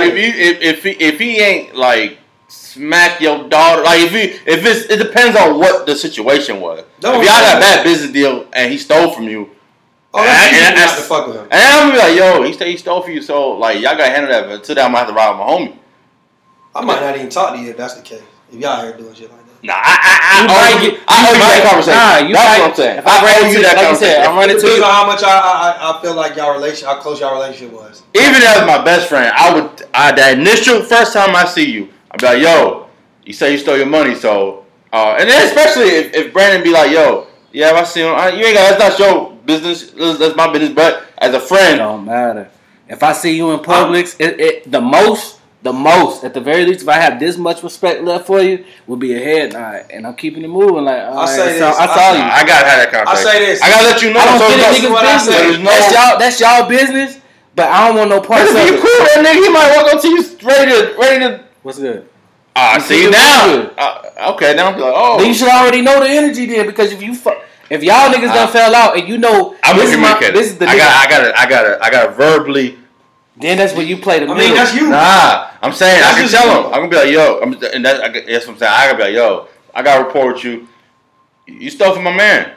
If he ain't like smack your daughter, like it depends on what the situation was. If y'all got a bad business deal and he stole from you. Oh, that's not to fuck with him. And I'm gonna be like, yo, he stole from you, so like y'all gotta handle that. But until then, I'm gonna have to ride with my homie. I might not even talk to you if that's the case. If y'all here doing shit like that. Nah, I owe you that conversation. That's what I'm saying. If I owe you that conversation, I'm running to you. How much I feel like how close y'all relationship was. Even as my best friend, that initial first time I see you, I'd be like, yo, you say you stole your money, so and then especially if Brandon be like, yo, yeah, if I see him, you ain't got, that's not your business, that's my business, but as a friend, it don't matter. If I see you in Publix, the most, at the very least, if I have this much respect left for you, will be a head nod, and I'm keeping it moving. Like I saw you. I gotta have that conversation. I say this. I gotta let you know. I don't get niggas' business. That's y'all business, but I don't want no parts of it. If you cool, that nigga, he might walk up to you ready to. What's good? See now. Okay, now I'm like, oh. Then you should already know the energy there, because if y'all niggas done fell out and you know this is the nigga. I gotta verbally. Then that's when you play the middle. I mean, that's you. Nah, I'm saying I can tell him. I'm gonna be like, yo, that's what I'm saying. I gotta be like, yo, I gotta report with you. You stole from my man,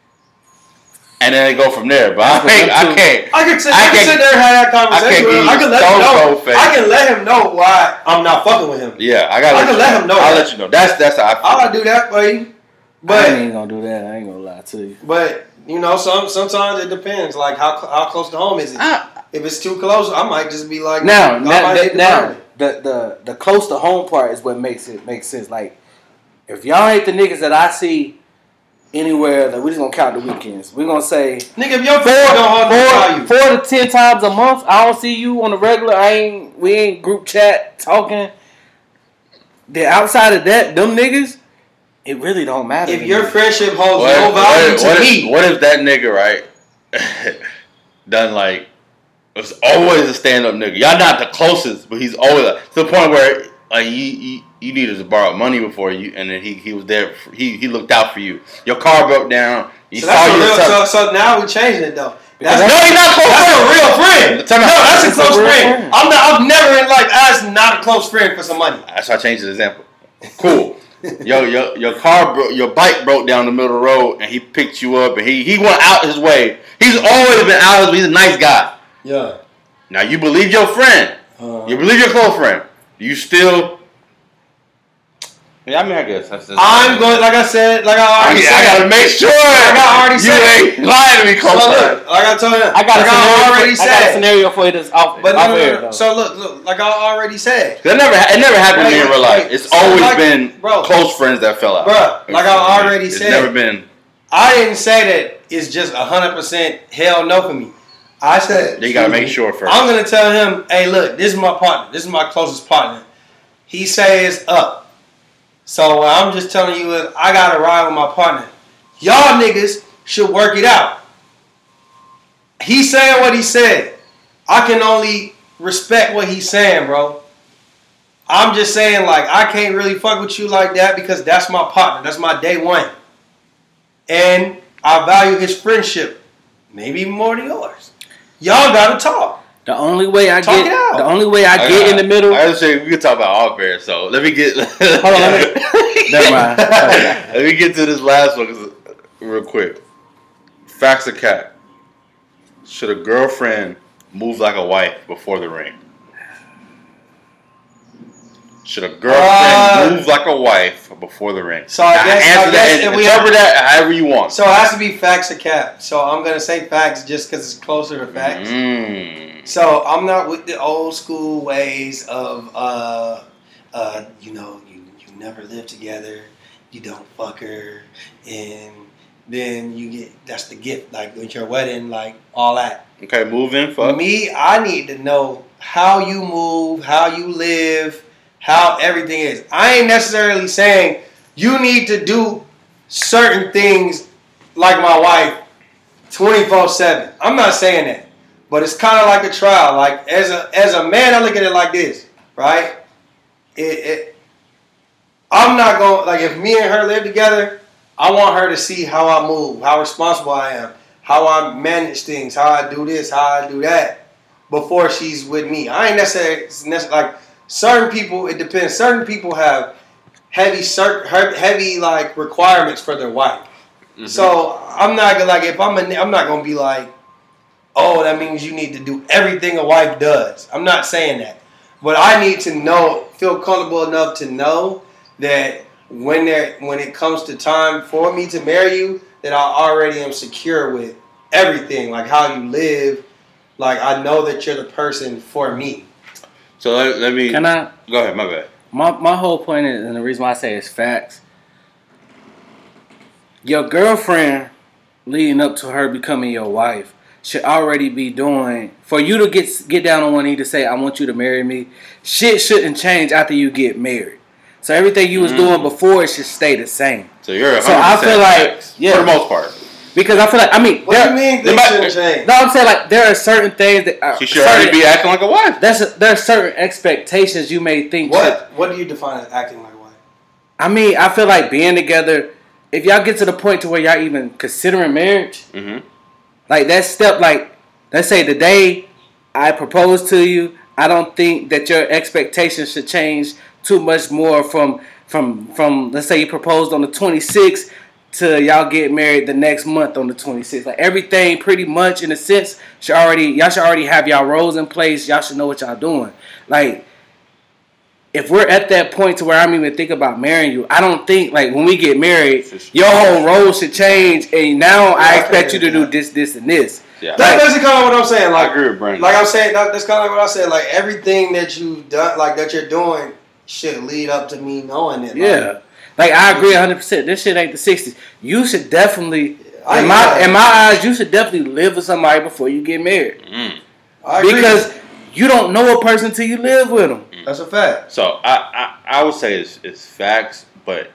and then they go from there. But I can't. I can sit there and have that conversation with him. I can let him know why I'm not fucking with him. Yeah, I can let him know. I'll let you know. That's how I feel. I'll do that for you. But I ain't gonna do that. I ain't gonna lie to you. But you know, sometimes it depends. Like how close to home is it? If it's too close, I might just be like, now the close to home part is what makes sense. Like if y'all ain't the niggas that I see anywhere, that we just gonna count the weekends. We're gonna say, nigga, if your don't 4 to 10 times a month, I don't see you on the regular. We ain't group chat talking. Then outside of that, them niggas, it really don't matter. If your friendship holds no value to me, what if that nigga right done like was always a stand up nigga? Y'all not the closest, but he's always to the point where like you needed to borrow money before you, and then he was there. He looked out for you. Your car broke down. So now we changing it though. He's not close. That's a real friend. No, that's a close friend. I'm never in life as not a close friend for some money. That's why I changed the example. Cool. Your car your bike broke down the middle of the road, and he picked you up, and he went out his way. He's always been out his way. He's a nice guy. Yeah. Now you believe your friend. You believe your close friend. You still. Yeah, I mean, I guess. I'm going, like I said, I gotta make sure. You ain't lying to me, close friend. Like I told you, I got a scenario for you that's off. But no. So look, like I already said, it never happened to me in real life. It's always been close friends that fell out. Bro, like I already said, it's never been. I didn't say that it's just 100% hell no for me. I said you gotta make sure first. I'm gonna tell him, hey, look, this is my partner. This is my closest partner. He say it's up. So what I'm just telling you is I gotta ride with my partner. Y'all niggas should work it out. He's saying what he said. I can only respect what he's saying, bro. I'm just saying, like, I can't really fuck with you like that because that's my partner. That's my day one. And I value his friendship. Maybe more than yours. Y'all gotta talk. The only way I get in the middle. I was saying we can talk about all pairs, so let me get. Hold on, never mind. Let me get to this last one real quick. Facts or cap? Should a girlfriend move like a wife before the ring? Should a girlfriend move like a wife before the ring? So I guess interpret that however you want. So it has to be facts or cap. So I'm gonna say facts just because it's closer to facts. So I'm not with the old school ways of you never live together, you don't fuck her, and then you get that's the gift, like with your wedding, like all that. Okay, move in, fuck. Me, I need to know how you move, how you live, how everything is. I ain't necessarily saying you need to do certain things like my wife 24/7. I'm not saying that. But it's kind of like a trial. Like as a man, I look at it like this, right? I'm not going, like if me and her live together, I want her to see how I move, how responsible I am, how I manage things, how I do this, how I do that before she's with me. I ain't necessarily like certain people, it depends. Certain people have heavy like requirements for their wife. Mm-hmm. So I'm not gonna like I'm not gonna be like, oh, that means you need to do everything a wife does. I'm not saying that. But I need to feel comfortable enough to know that when it comes to time for me to marry you, that I already am secure with everything, like how you live. Like I know that you're the person for me. So let me... Can I? Go ahead, my bad. My whole point is, and the reason why I say it's facts, your girlfriend leading up to her becoming your wife should already be doing, for you to get down on one knee to say, I want you to marry me, shit shouldn't change after you get married. So everything you was doing before, it should stay the same. So you're 100% so I feel like, yeah, for the most part. Because I feel like, what do you mean things shouldn't change? No, I'm saying like there are certain things that she should already be acting like a wife. There are certain expectations you may think. What do you define as acting like a wife? I mean, I feel like being together, if y'all get to the point to where y'all even considering marriage, like that step, like let's say the day I propose to you, I don't think that your expectations should change too much more from let's say you proposed on the 26th to y'all get married the next month on the 26th. Like everything pretty much in a sense y'all should already have y'all roles in place. Y'all should know what y'all doing. Like if we're at that point to where I'm even thinking about marrying you, I don't think like when we get married, your whole role should change and now I expect you to do this, and this. Yeah. That's basically kind of what I'm saying. Like, I agree with Brandon. Like I'm saying, that's kind of like what I said. Like everything that you've done, like that you're doing, should lead up to me knowing it. Yeah, like I agree 100%. This shit ain't the 60s. You should definitely, in my eyes, you should definitely live with somebody before you get married. Because you don't know a person till you live with them. That's a fact. So I would say it's facts, but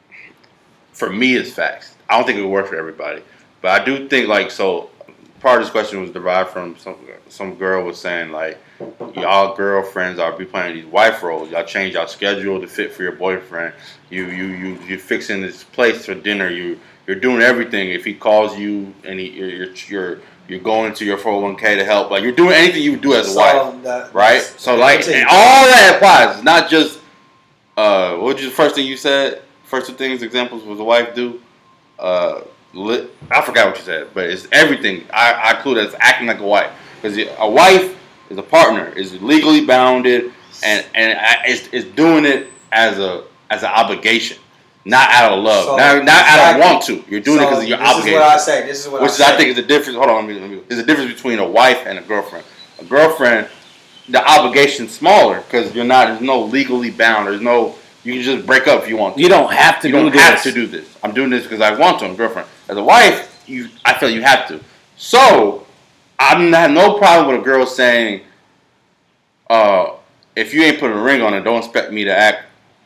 for me it's facts. I don't think it would work for everybody, but I do think like so. Part of this question was derived from some girl was saying like y'all girlfriends are be playing these wife roles. Y'all change y'all schedule to fit for your boyfriend. You fixing this place for dinner. You're doing everything. If he calls you and you're going to your 401k to help. Like you're doing anything you do as a wife, right? So like and all that applies. It's not just what was the first thing you said? First two things examples was a wife do. I forgot what you said, but it's everything. I include as acting like a wife because a wife is a partner, is legally bounded, and is doing it as an obligation, not out of love, so, not out of want to. You're doing it because of your obligation. This is what I say. I think is the difference. Hold on, let me. There's a difference between a wife and a girlfriend. A girlfriend, the obligation's smaller because there's no legally bound. There's no. You can just break up if you want to. You don't have to do this. I'm doing this because I want to. I'm a girlfriend. As a wife, I feel you have to. So, I have no problem with a girl saying, if you ain't putting a ring on it, don't expect me to act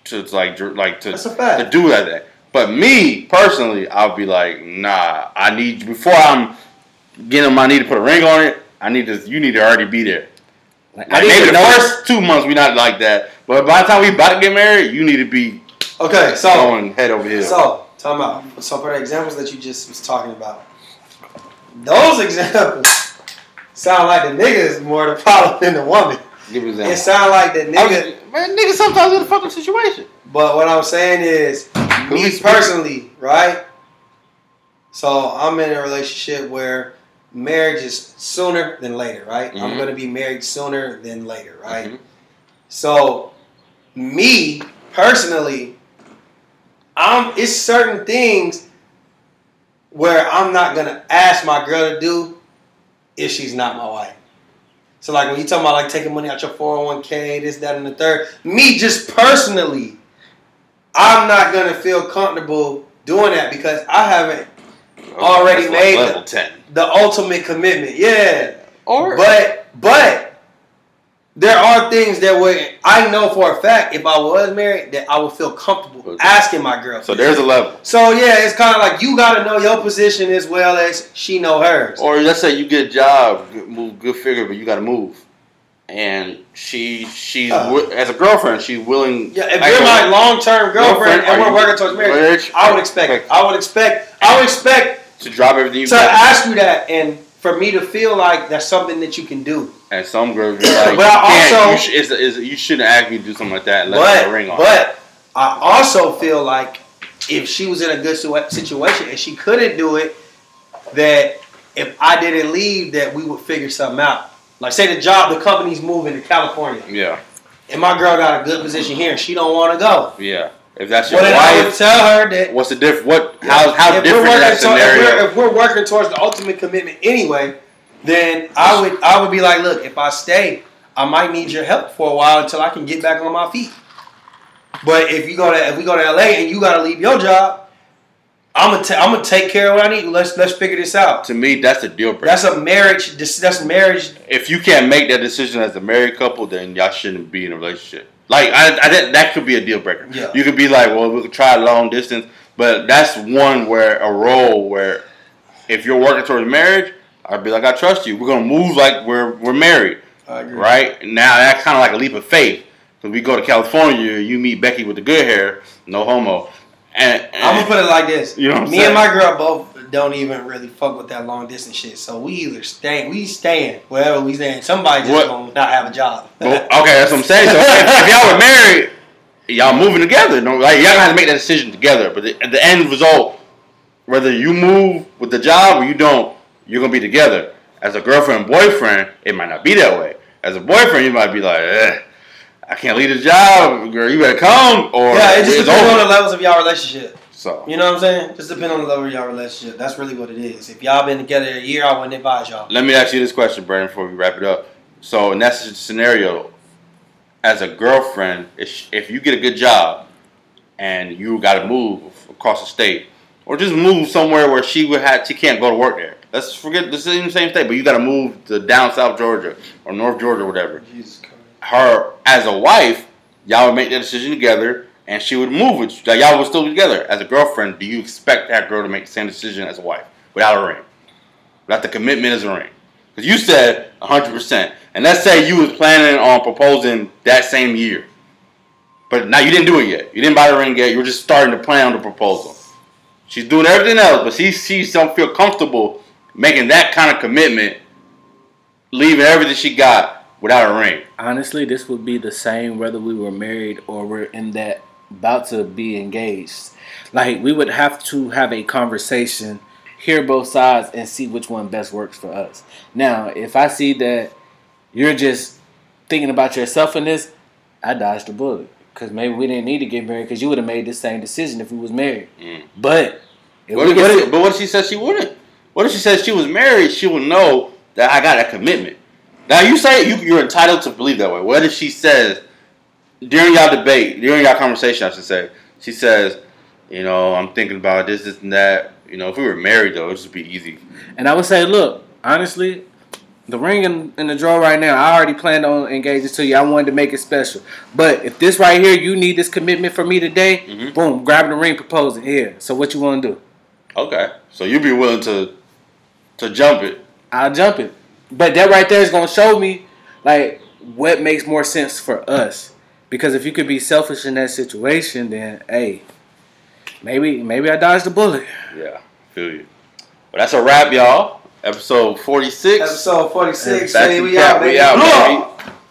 to do that. But me personally, I'll be like, nah. I need before I'm getting I need to put a ring on it. You need to already be there. Like maybe the first 2 months we not like that, but by the time we about to get married, you need to be going head over heels. So time out. So for the examples that you just was talking about, those examples sound like the nigga is more the problem than the woman. Give me an example. It sound like the nigga. Nigga sometimes in a fucking situation. But what I'm saying is, me personally, right? So I'm in a relationship where marriage is sooner than later, right? Mm-hmm. I'm going to be married sooner than later, right? Mm-hmm. So me personally, it's certain things where I'm not going to ask my girl to do if she's not my wife. So like when you talking about like taking money out your 401k, this, that, and the third, me just personally, I'm not going to feel comfortable doing that because I haven't already made the ultimate commitment. Yeah. But there are things that I know for a fact if I was married that I would feel comfortable asking my girl. So there's a level. So yeah, it's kind of like you got to know your position as well as she know hers. Or let's say you get a job, good figure, but you got to move. And she's as a girlfriend, she's willing. Yeah, if you're my long-term girlfriend and we're working towards marriage, I would expect to drop everything to ask you that, and for me to feel like that's something that you can do. And some girls be like, but you shouldn't ask me to do something like that unless you have a ring on. But I also feel like if she was in a good situation and she couldn't do it, that if I didn't leave, that we would figure something out. Like, say the company's moving to California. Yeah. And my girl got a good position here and she don't want to go. Yeah. If that's your wife, I would tell her that. What's the difference? How different is that scenario? If we're working towards the ultimate commitment anyway, then I would be like, look, if I stay, I might need your help for a while until I can get back on my feet. But if we go to LA and you got to leave your job, I'm gonna take care of what I need. Let's figure this out. To me, that's a deal breaker. That's a marriage. That's marriage. If you can't make that decision as a married couple, then y'all shouldn't be in a relationship. Like that could be a deal breaker. Yeah. You could be like, well, we could try long distance, but that's one where if you're working towards marriage, I'd be like, I trust you. We're gonna move like we're married. I agree. Right now, that's kind of like a leap of faith. Because we go to California, you meet Becky with the good hair, no homo. And I'm gonna put it like this: you know what I'm me and my girl both don't even really fuck with that long distance shit. So we either staying wherever we staying. Somebody just gonna not have a job. Well, okay, that's what I'm saying. So if y'all were married, y'all moving together. No, like y'all gonna have to make that decision together. But at the end result, whether you move with the job or you don't, you're gonna be together. As a girlfriend and boyfriend, it might not be that way. As a boyfriend, you might be like, I can't leave the job, girl. You better come. Or yeah, it just depends on the levels of y'all relationship. So you know what I'm saying? Just depend on the level of y'all relationship. That's really what it is. If y'all been together a year, I wouldn't advise y'all. Let me ask you this question, Brandon, before we wrap it up. So in that scenario, as a girlfriend, if you get a good job and you got to move across the state, or just move somewhere where she can't go to work there. Let's forget this is in the same state, but you got to move to down South Georgia or North Georgia, or whatever. Jesus Christ. Her as a wife, y'all would make that decision together, and she would move with you. Like, y'all would still be together. As a girlfriend, do you expect that girl to make the same decision as a wife without a ring, without the commitment as a ring? Because you said 100%, and let's say you was planning on proposing that same year, but now you didn't do it yet. You didn't buy the ring yet. You were just starting to plan on the proposal. She's doing everything else, but she don't feel comfortable making that kind of commitment, leaving everything she got without a ring. Honestly, this would be the same whether we were married or we're in that about to be engaged. Like, we would have to have a conversation, hear both sides, and see which one best works for us. Now, if I see that you're just thinking about yourself in this, I dodged the bullet. Because maybe we didn't need to get married because you would have made the same decision if we was married. Mm. But what if she said she wouldn't? What if she said she was married? She would know that I got a commitment. Now, you say you're entitled to believe that way. What if she says, during y'all debate, during y'all conversation, I should say, she says, I'm thinking about this and that. If we were married, though, it would just be easy. And I would say, look, honestly, the ring in the drawer right now. I already planned on engaging to you. I wanted to make it special. But if this right here, you need this commitment from me today, boom, grab the ring, propose it here. So what you want to do? Okay. So you be willing to jump it. I'll jump it. But that right there is going to show me, like, what makes more sense for us. Because if you could be selfish in that situation, then, hey, maybe I dodged the bullet. Yeah, feel you. Well, that's a wrap, y'all. Episode 46. Episode 46. We out, baby.